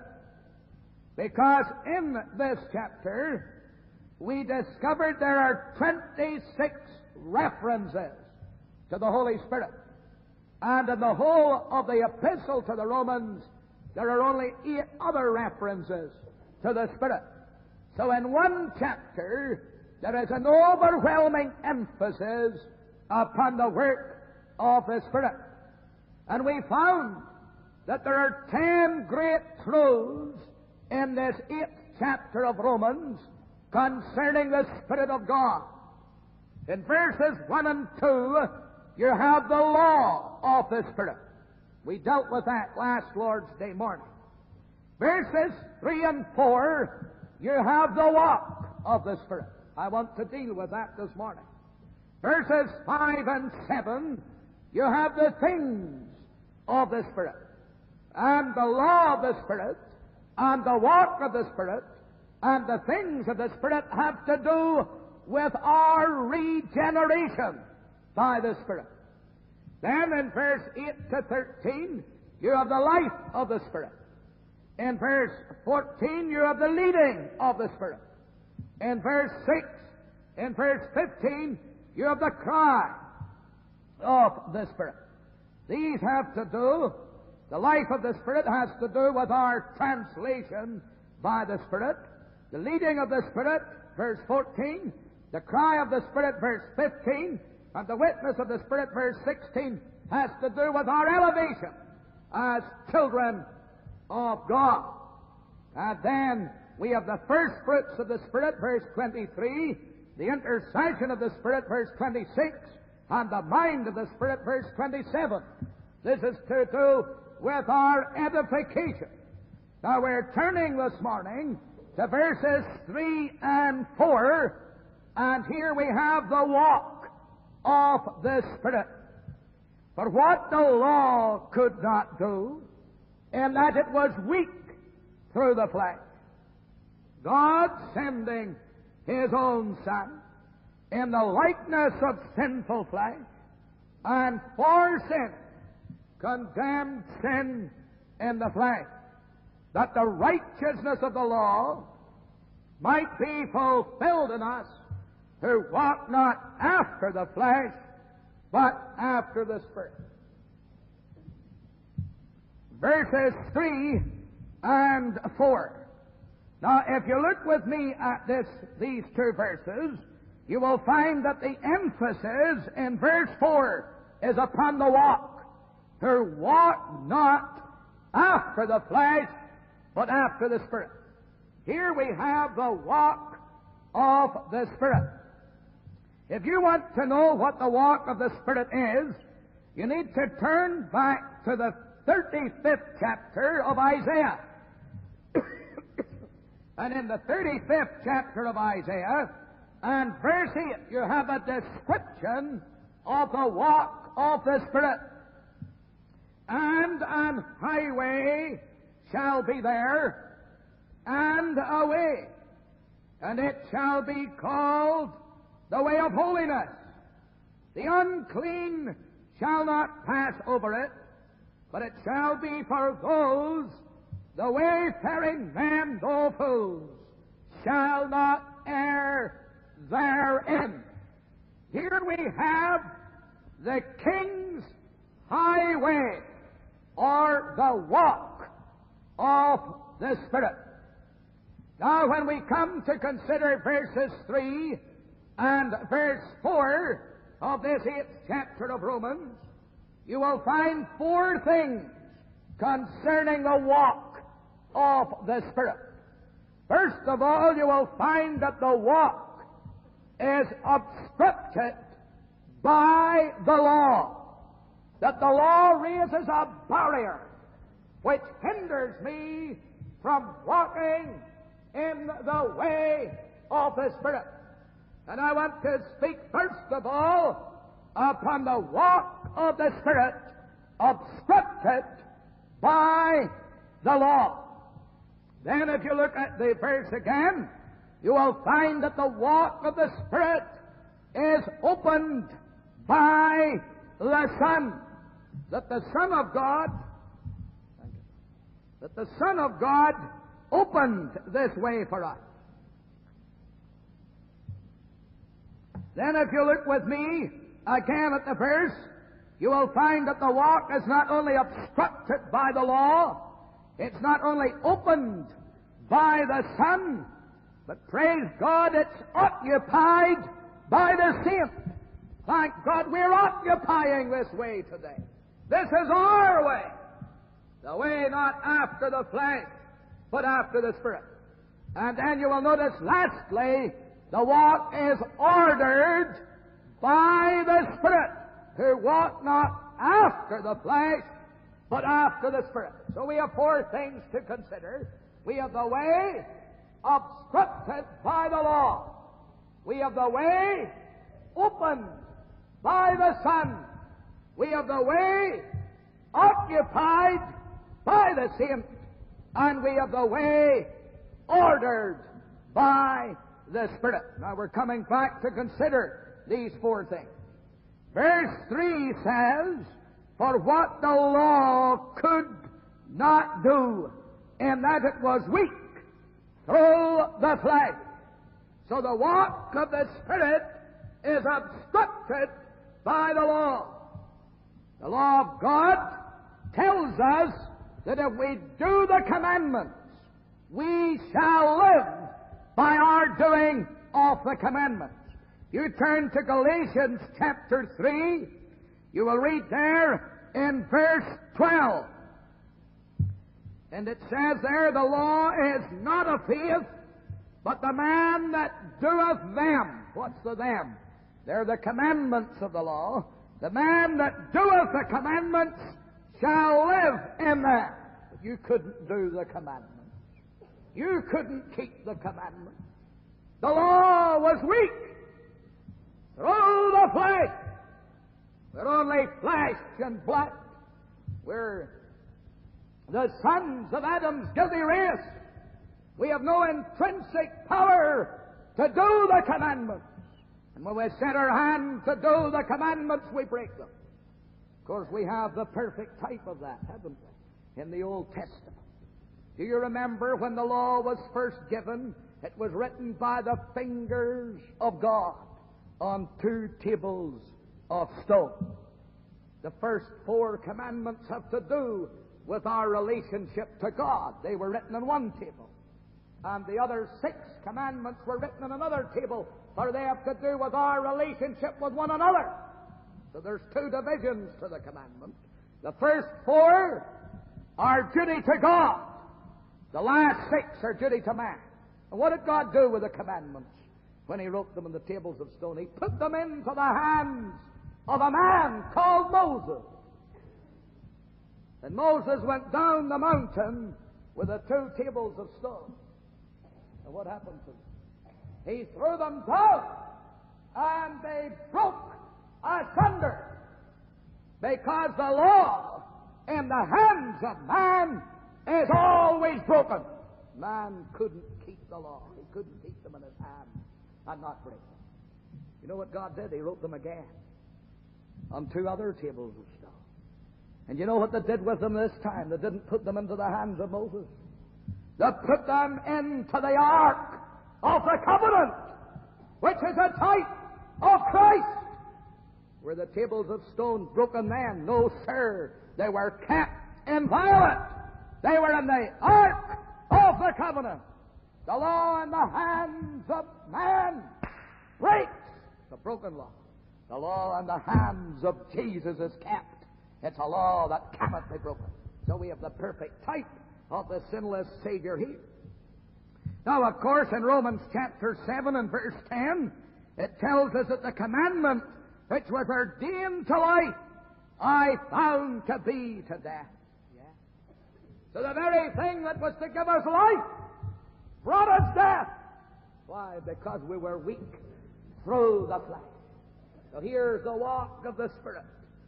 Because in this chapter, we discovered there are 26 references to the Holy Spirit. And in the whole of the Epistle to the Romans, there are only 8 other references to the Spirit. So in one chapter, there is an overwhelming emphasis upon the work of the Spirit. And we found that there are 10 great truths in this 8th chapter of Romans concerning the Spirit of God. In verses 1 and 2, you have the law of the Spirit. We dealt with that last Lord's Day morning. Verses 3 and 4, you have the walk of the Spirit. I want to deal with that this morning. Verses 5 and 7, you have the things of the Spirit. And the law of the Spirit, and the walk of the Spirit, and the things of the Spirit have to do with our regeneration by the Spirit. Then in verse 8 to 13, you have the life of the Spirit. In verse 14, you have the leading of the Spirit. In verse 6, in verse 15, you have the cry of the Spirit. These have to do, the life of the Spirit has to do with our translation by the Spirit. The leading of the Spirit, verse 14. The cry of the Spirit, verse 15. And the witness of the Spirit, verse 16. has to do with our elevation as children of God. And then we have the first fruits of the Spirit, verse 23, the intercession of the Spirit, verse 26, and the mind of the Spirit, verse 27. This is to do with our edification. Now we're turning this morning to verses 3 and 4, and here we have the walk of the Spirit. For what the law could not do, in that it was weak through the flesh, God sending His own Son in the likeness of sinful flesh, and for sin, condemned sin in the flesh, that the righteousness of the law might be fulfilled in us who walk not after the flesh, but after the Spirit. Verses 3 and 4. Now, if you look with me at these two verses, you will find that the emphasis in verse 4 is upon the walk, who walk not after the flesh, but after the Spirit. Here we have the walk of the Spirit. If you want to know what the walk of the Spirit is, you need to turn back to the 35th chapter of Isaiah. And in the 35th chapter of Isaiah, and verse 8, you have a description of the walk of the Spirit. And an highway shall be there, and a way, and it shall be called the way of holiness. The unclean shall not pass over it, but it shall be for those, the wayfaring men, though fools, shall not err therein. Here we have the King's highway, or the walk of the Spirit. Now, when we come to consider verses 3 and verse 4 of this 8th chapter of Romans, you will find 4 things concerning the walk of the Spirit. First of all, you will find that the walk is obstructed by the law. That the law raises a barrier which hinders me from walking in the way of the Spirit. And I want to speak first of all upon the walk of the Spirit obstructed by the law. Then if you look at the verse again, you will find that the walk of the Spirit is opened by the Son. That the Son of God opened this way for us. Then if you look with me again at the verse, you will find that the walk is not only obstructed by the law, it's not only opened by the Son, but praise God, it's occupied by the saints. Thank God we're occupying this way today. This is our way. The way not after the flesh, but after the Spirit. And then you will notice, lastly, the walk is ordered by the Spirit, who walk not after the flesh, but after the Spirit. So we have 4 things to consider. We have the way obstructed by the law. We have the way opened by the Son. We have the way occupied by the saints. And we have the way ordered by the Spirit. Now we're coming back to consider these 4 things. Verse 3 says, for what the law could not do, in that it was weak through the flesh. So the walk of the Spirit is obstructed by the law. The law of God tells us that if we do the commandments, we shall live by our doing of the commandments. You turn to Galatians chapter 3, You will read there in verse 12. And it says there, the law is not of faith, but the man that doeth them. What's the them? They're the commandments of the law. The man that doeth the commandments shall live in them. But you couldn't do the commandments. You couldn't keep the commandments. The law was weak through the flesh. We're only flesh and blood. We're the sons of Adam's guilty race. We have no intrinsic power to do the commandments. And when we set our hands to do the commandments, we break them. Of course, we have the perfect type of that, haven't we, in the Old Testament. Do you remember when the law was first given? It was written by the fingers of God on 2 tables of stone. The first 4 commandments have to do with our relationship to God. They were written on 1 table. And the other 6 commandments were written on another table, for they have to do with our relationship with one another. So there's 2 divisions to the commandments. The first 4 are duty to God. The last 6 are duty to man. And what did God do with the commandments when He wrote them on the tables of stone? He put them into the hands of a man called Moses. And Moses went down the mountain with the 2 tables of stone. And what happened to them? He threw them down, and they broke asunder. Because the law in the hands of man is always broken. Man couldn't keep the law. He couldn't keep them in his hand and not break them. You know what God did? He wrote them again on 2 other tables of stone. And you know what they did with them this time? They didn't put them into the hands of Moses. They put them into the Ark of the Covenant, which is a type of Christ. Were the tables of stone broken then? No, sir. They were kept inviolate. They were in the Ark of the Covenant. The law in the hands of man breaks the broken law. The law in the hands of Jesus is kept. It's a law that cannot be broken. So we have the perfect type of the sinless Savior here. Now, of course, in Romans chapter 7 and verse 10, it tells us that the commandment which was ordained to life, I found to be to death. Yeah. So the very thing that was to give us life brought us death. Why? Because we were weak through the flesh. So here's the walk of the Spirit.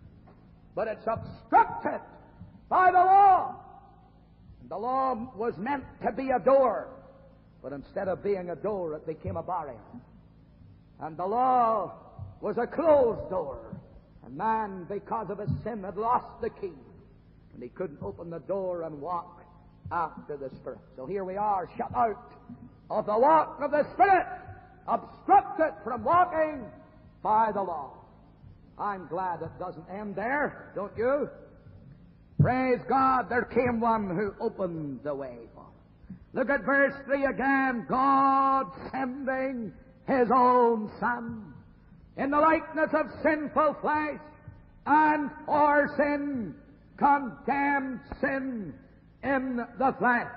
But it's obstructed by the law. And the law was meant to be a door. But instead of being a door, it became a barrier. And the law was a closed door. And man, because of his sin, had lost the key. And he couldn't open the door and walk after the Spirit. So here we are, shut out of the walk of the Spirit, obstructed from walking by the law. I'm glad it doesn't end there, don't you? Praise God, there came one who opened the way for us. Look at verse 3 again. God sending His own Son in the likeness of sinful flesh, and for sin condemned sin in the flesh.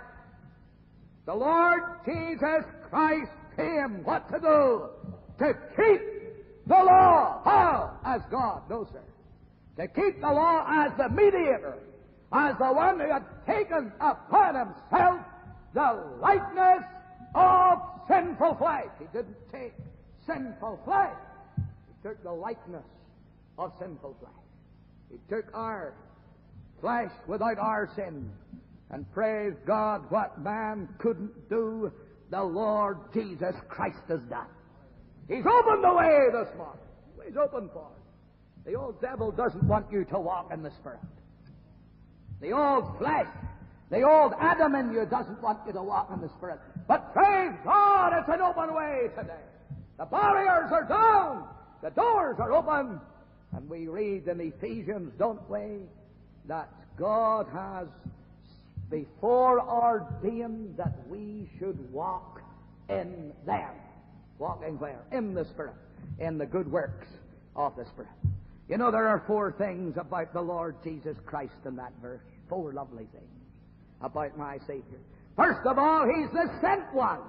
The Lord Jesus Christ came, what to do? To keep the law. How? As God. No, sir. To keep the law as the mediator, as the one who had taken upon Himself the likeness of sinful flesh. He didn't take sinful flesh. He took the likeness of sinful flesh. He took our flesh without our sin. And praise God, what man couldn't do, the Lord Jesus Christ has done. He's opened the way this morning. He's opened for it. The old devil doesn't want you to walk in the Spirit. The old flesh, the old Adam in you doesn't want you to walk in the Spirit. But praise God, it's an open way today. The barriers are down. The doors are open. And we read in Ephesians, don't we, that God has before ordained that we should walk in them. Walking where? In the Spirit. In the good works of the Spirit. You know, there are 4 things about the Lord Jesus Christ in that verse. 4 lovely things about my Savior. First of all, He's the sent one.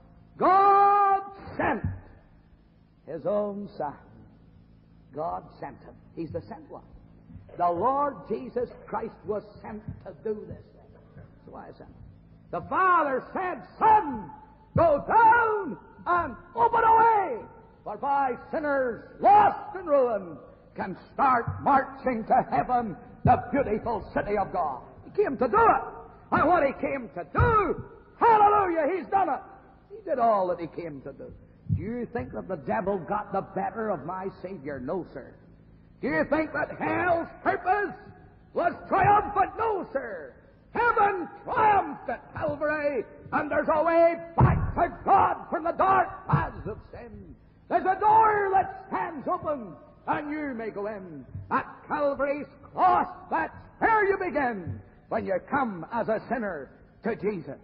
God sent His own Son. God sent Him. He's the sent one. The Lord Jesus Christ was sent to do this thing. That's why I sent Him. The Father said, Son, go down and open a way, whereby sinners lost and ruined can start marching to heaven, the beautiful city of God. He came to do it. And what He came to do, hallelujah, He's done it. He did all that He came to do. Do you think that the devil got the better of my Savior? No, sir. Do you think that hell's purpose was triumphant? No, sir. Heaven triumphed at Calvary, and there's a way back to God from the dark paths of sin. There's a door that stands open, and you may go in. At Calvary's cross, that's where you begin when you come as a sinner to Jesus.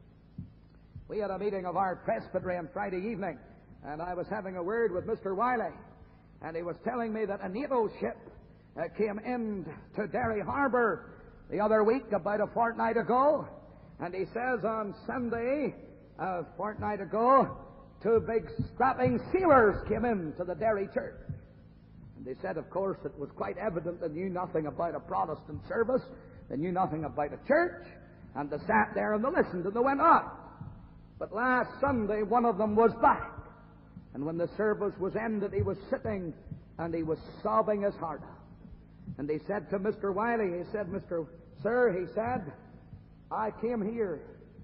We had a meeting of our presbytery on Friday evening, and I was having a word with Mr. Wiley, and he was telling me that a NATO ship came in to Derry Harbour the other week, about a fortnight ago, and he says on Sunday, a fortnight ago, 2 big strapping sailors came in to the Derry church. And they said, of course, it was quite evident they knew nothing about a Protestant service, they knew nothing about a church, and they sat there and they listened and they went on. But last Sunday, one of them was back, and when the service was ended, he was sitting and he was sobbing his heart out. And he said to Mr. Wiley, he said, Sir, he said, I came here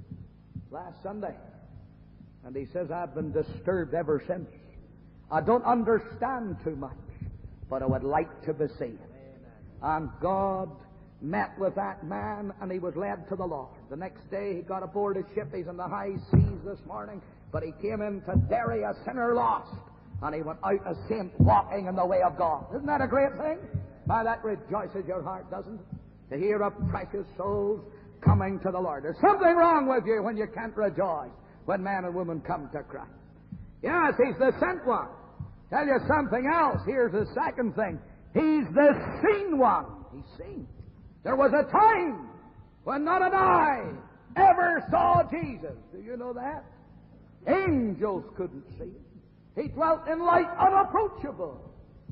last Sunday, and he says, I've been disturbed ever since. I don't understand too much, but I would like to be saved. And God met with that man, and he was led to the Lord. The next day, he got aboard his ship. He's in the high seas this morning, but he came into Derry a sinner lost, and he went out a saint walking in the way of God. Isn't that a great thing? Why, that rejoices your heart, doesn't it? To hear of precious souls coming to the Lord. There's something wrong with you when you can't rejoice when man and woman come to Christ. Yes, He's the sent one. Tell you something else. Here's the second thing. He's the seen one. He's seen. There was a time when not an eye ever saw Jesus. Do you know that? Angels couldn't see Him. He dwelt in light unapproachable.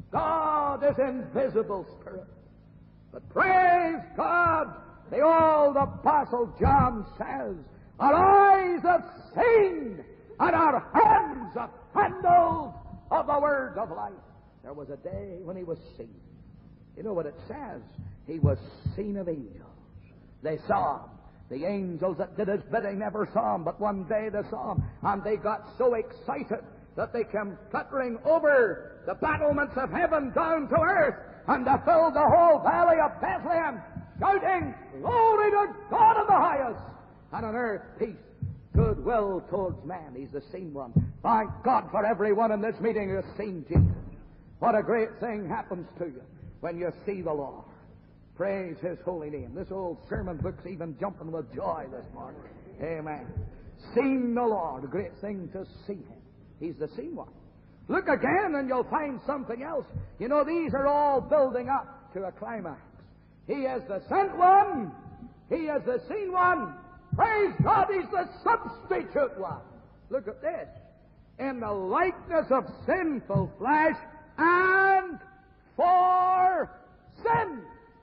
God is invisible spirit. But praise God, the old Apostle John says, our eyes have seen and our hands have handled of the word of life. There was a day when He was seen. You know what it says? He was seen of angels. They saw Him. The angels that did His bidding never saw Him, but one day they saw Him, and they got so excited that they came fluttering over the battlements of heaven down to earth, and they filled the whole valley of Bethlehem, shouting, Glory to God in the highest, and on earth peace, goodwill towards man. He's the seen one. Thank God for everyone in this meeting who has seen Jesus. What a great thing happens to you when you see the Lord. Praise His holy name. This old sermon book's even jumping with joy this morning. Amen. Seen the Lord. A great thing to see Him. He's the seen one. Look again and you'll find something else. You know, these are all building up to a climax. He is the sent one. He is the seen one. Praise God, He's the substitute one. Look at this. In the likeness of sinful flesh and for sin.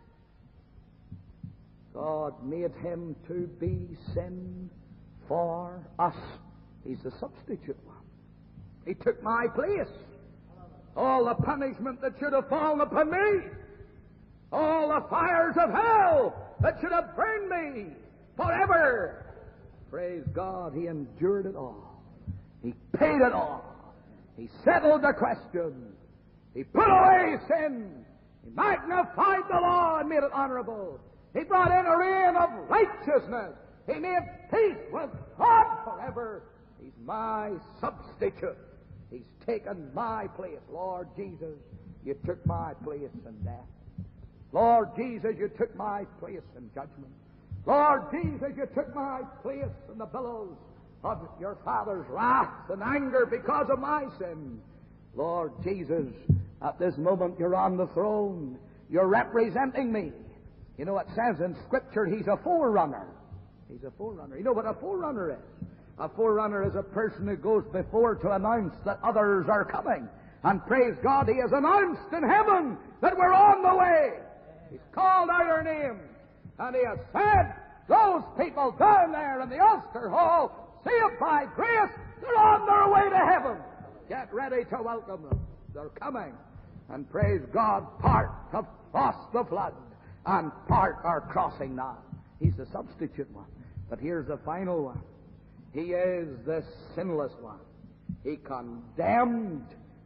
God made Him to be sin for us. He's the substitute one. He took my place. All the punishment that should have fallen upon me, all the fires of hell that should have burned me forever. Praise God, He endured it all. He paid it all. He settled the question. He put away sin. He magnified the law and made it honorable. He brought in a reign of righteousness. He made peace with God forever. He's my substitute. He's taken my place. Lord Jesus, You took my place in death. Lord Jesus, You took my place in judgment. Lord Jesus, You took my place in the billows of Your Father's wrath and anger because of my sin. Lord Jesus, At this moment, you're on the throne. You're representing me. You know, it says in Scripture, He's a forerunner. He's a forerunner. You know what a forerunner is? A forerunner is a person who goes before to announce that others are coming. And praise God, He has announced in heaven that we're on the way. He's called out our names. And He has said, those people down there in the Ulster Hall, saved by grace, they're on their way to heaven. Get ready to welcome them. They're coming. And praise God, part have crossed the flood, and part are crossing now. He's the substitute one. But here's the final one. He is the sinless one. He condemned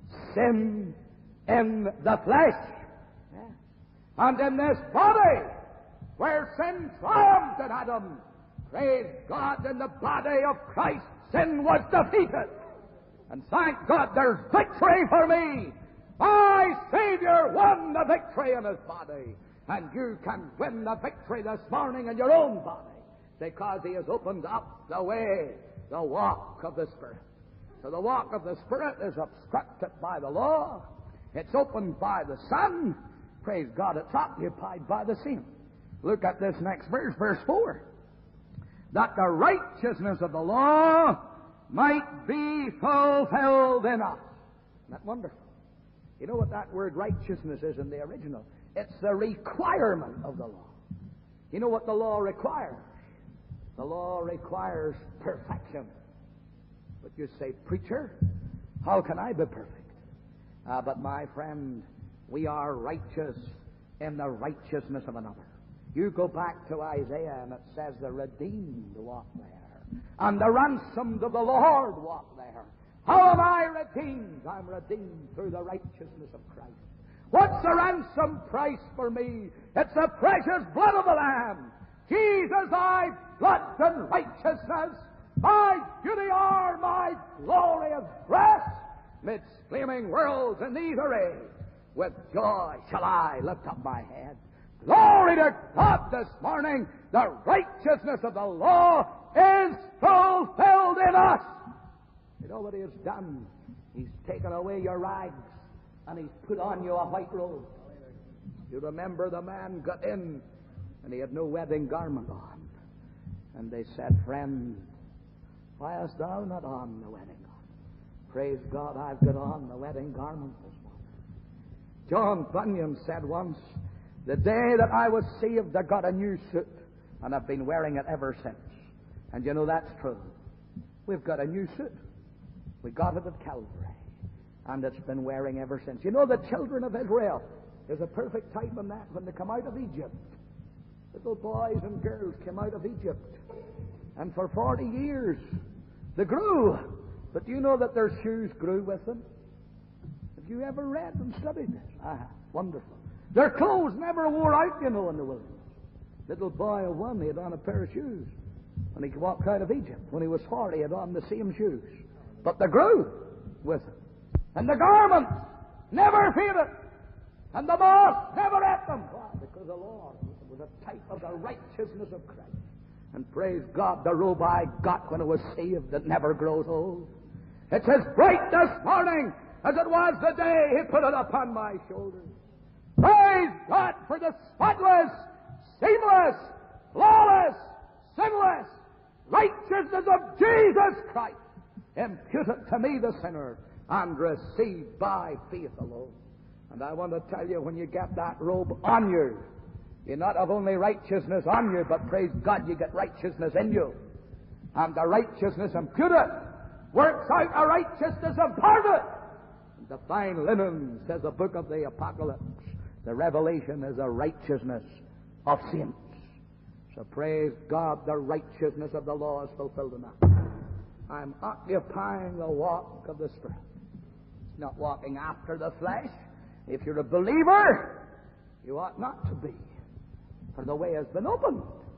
sin in the flesh. Yeah. And in this body, where sin triumphed in Adam, praise God, in the body of Christ, sin was defeated. And thank God there's victory for me. My Savior won the victory in His body. And you can win the victory this morning in your own body, because He has opened up the way, the walk of the Spirit. So the walk of the Spirit is obstructed by the law. It's opened by the Son. Praise God, it's occupied by the saints. Look at this next verse, verse 4. That the righteousness of the law might be fulfilled in us. Isn't that wonderful? You know what that word righteousness is in the original? It's the requirement of the law. You know what the law requires? The law requires perfection. But you say, preacher, how can I be perfect? But my friend, we are righteous in the righteousness of another. You go back to Isaiah and it says the redeemed walk there, and the ransomed of the Lord walk there. How am I redeemed? I'm redeemed through the righteousness of Christ. What's the ransom price for me? It's the precious blood of the Lamb. Jesus, thy blood and righteousness, my beauty are my glorious breast, midst flaming worlds in these array. With joy shall I lift up my head. Glory to God this morning. The righteousness of the law is fulfilled in us. You know what He has done? He's taken away your rags and He's put on you a white robe. You remember the man got in and he had no wedding garment on. And they said, friend, why hast thou not on the wedding garment? Praise God, I've got on the wedding garment this morning. John Bunyan said once, the day that I was saved, I got a new suit, and I've been wearing it ever since. And you know that's true. We've got a new suit. We got it at Calvary, and it's been wearing ever since. You know, the children of Israel, there's a perfect type in that when they come out of Egypt. Little boys and girls came out of Egypt, and for 40 years they grew. But do you know that their shoes grew with them? Have you ever read and studied this? Wonderful. Their clothes never wore out, you know, in the wilderness. Little boy of one, he had on a pair of shoes when he walked out of Egypt. When he was 40, he had on the same shoes. But they grew with him. And the garments never faded. And the moth never ate them. Why? Because the Lord was a type of the righteousness of Christ. And praise God, the robe I got when I was saved that never grows old. It's as bright this morning as it was the day He put it upon my shoulders. Praise God for the spotless, seamless, flawless, sinless righteousness of Jesus Christ, imputed to me the sinner, and received by faith alone. And I want to tell you, when you get that robe on you, you not have only righteousness on you, but praise God, you get righteousness in you. And the righteousness imputed works out a righteousness imparted. And the fine linen, says the book of the Apocalypse, the revelation is a righteousness of saints. So praise God, the righteousness of the law is fulfilled in us. I'm occupying the walk of the Spirit. It's not walking after the flesh. If you're a believer, you ought not to be. For the way has been opened.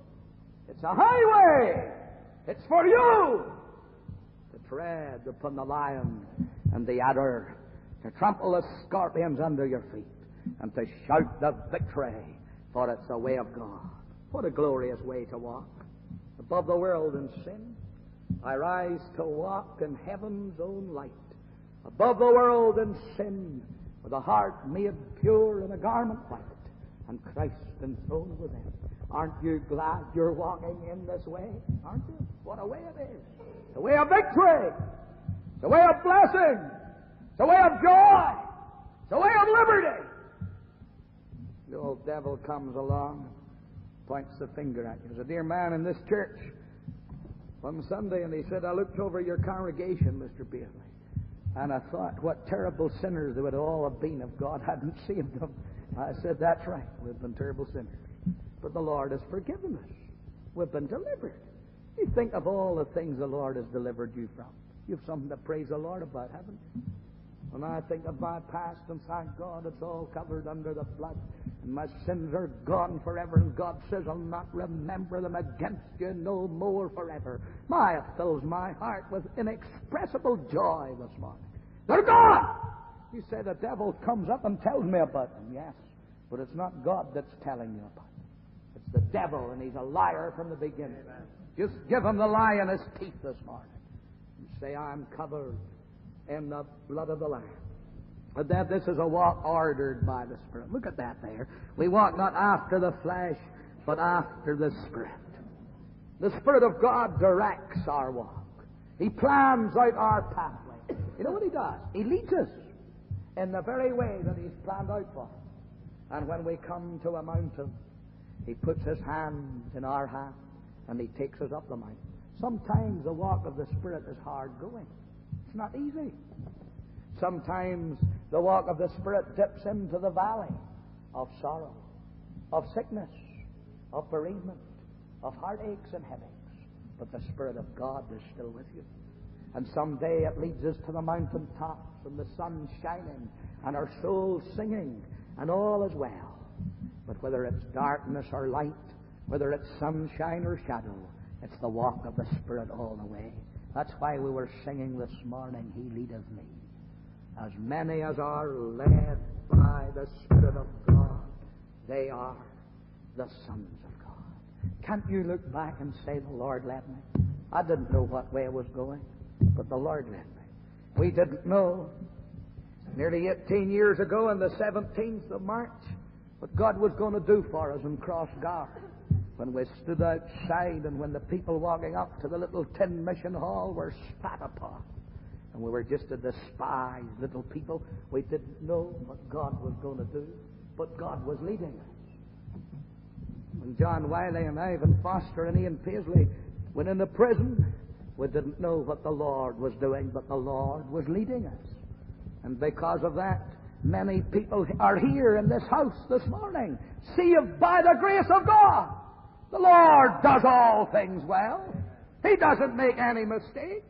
It's a highway. It's for you to tread upon the lion and the adder, to trample the scorpions under your feet, and to shout the victory, for it's the way of God. What a glorious way to walk. Above the world and sin, I rise to walk in heaven's own light. Above the world and sin, with a heart made pure and a garment white, and Christ enthroned within. Aren't you glad you're walking in this way? Aren't you? What a way it is. It's a way of victory. It's a way of blessing. It's a way of joy. It's a way of liberty. The old devil comes along, points the finger at you. There's a dear man in this church one Sunday, and he said, I looked over your congregation, Mr. Paisley, and I thought what terrible sinners they would all have been if God hadn't saved them. I said, that's right. We've been terrible sinners. But the Lord has forgiven us. We've been delivered. You think of all the things the Lord has delivered you from. You've something to praise the Lord about, haven't you? When I think of my past, and thank God it's all covered under the blood, and my sins are gone forever, and God says, I'll not remember them against you no more forever. It fills my heart with inexpressible joy this morning. They're gone! You say the devil comes up and tells me about them. Yes, but it's not God that's telling you about them. It's the devil, and he's a liar from the beginning. Just give him the lie in his teeth this morning and say, I'm covered in the blood of the Lamb. But that this is a walk ordered by the Spirit. Look at that there. We walk not after the flesh, but after the Spirit. The Spirit of God directs our walk. He plans out our pathway. You know what He does? He leads us in the very way that He's planned out for us. And when we come to a mountain, He puts His hand in our hand and He takes us up the mountain. Sometimes the walk of the Spirit is hard going. It's not easy. Sometimes the walk of the Spirit dips into the valley of sorrow, of sickness, of bereavement, of heartaches and headaches. But the Spirit of God is still with you. And someday it leads us to the mountain tops and the sun shining and our souls singing and all is well. But whether it's darkness or light, whether it's sunshine or shadow, it's the walk of the Spirit all the way. That's why we were singing this morning, He leadeth me. As many as are led by the Spirit of God, they are the sons of God. Can't you look back and say, the Lord led me? I didn't know what way I was going, but the Lord led me. We didn't know nearly 18 years ago on the 17th of March what God was going to do for us in Cross Guard. When we stood outside and when the people walking up to the little tin mission hall were spat upon. And we were just a despised little people. We didn't know what God was going to do, but God was leading us. When John Wiley and Ivan Foster and Ian Paisley went into prison, we didn't know what the Lord was doing, but the Lord was leading us. And because of that, many people are here in this house this morning, saved by the grace of God. The Lord does all things well. He doesn't make any mistakes.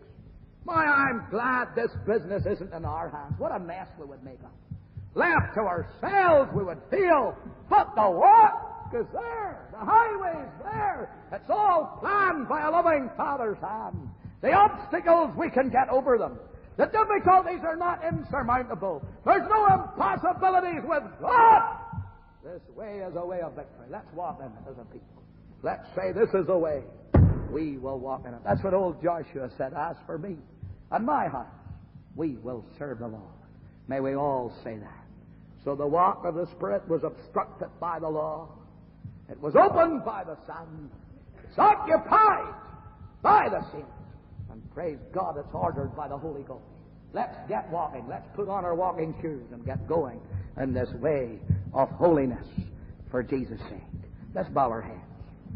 I'm glad this business isn't in our hands. What a mess we would make of it. Left to ourselves, we would feel, but the walk is there. The highway's there. It's all planned by a loving Father's hand. The obstacles, we can get over them. The difficulties are not insurmountable. There's no impossibilities with God. This way is a way of victory. Let's walk in it as a people. Let's say this is the way. We will walk in it. That's what old Joshua said. As for me and my house, we will serve the Lord. May we all say that. So the walk of the Spirit was obstructed by the law. It was opened by the Son. It's occupied by the saints. And praise God, it's ordered by the Holy Ghost. Let's get walking. Let's put on our walking shoes and get going in this way of holiness for Jesus' sake. Let's bow our heads.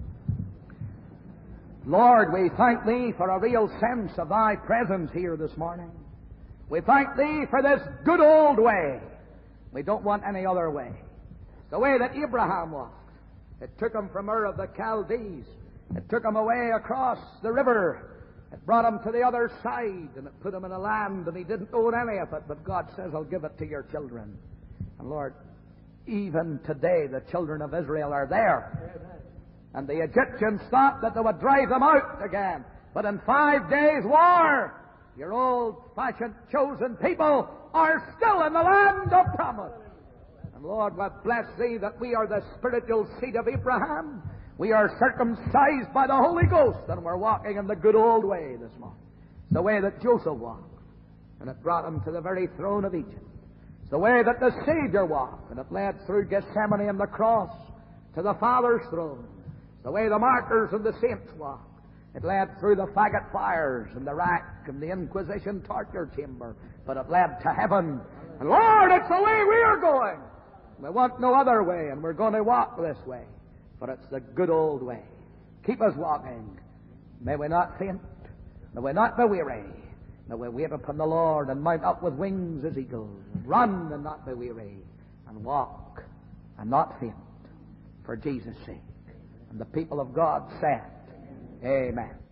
Lord, we thank Thee for a real sense of Thy presence here this morning. We thank Thee for this good old way. We don't want any other way. The way that Abraham walked. It took him from Ur of the Chaldees. It took him away across the river. It brought him to the other side, and it put him in a land, and he didn't own any of it, but God says, I'll give it to your children. And Lord, even today the children of Israel are there. And the Egyptians thought that they would drive them out again. But in 5 days' war, your old-fashioned chosen people are still in the land of promise. And Lord, we bless Thee that we are the spiritual seed of Abraham. We are circumcised by the Holy Ghost, and we're walking in the good old way this morning. It's the way that Joseph walked. And it brought him to the very throne of Egypt. It's the way that the Savior walked, and it led through Gethsemane and the cross to the Father's throne. It's the way the martyrs and the saints walked. It led through the faggot fires and the rack and the Inquisition torture chamber, but it led to heaven. And Lord, it's the way we are going. We want no other way, and we're going to walk this way. But it's the good old way. Keep us walking. May we not faint. May we not be weary. May we wait upon the Lord and mount up with wings as eagles. Run and not be weary. And walk and not faint. For Jesus' sake. And the people of God said, Amen.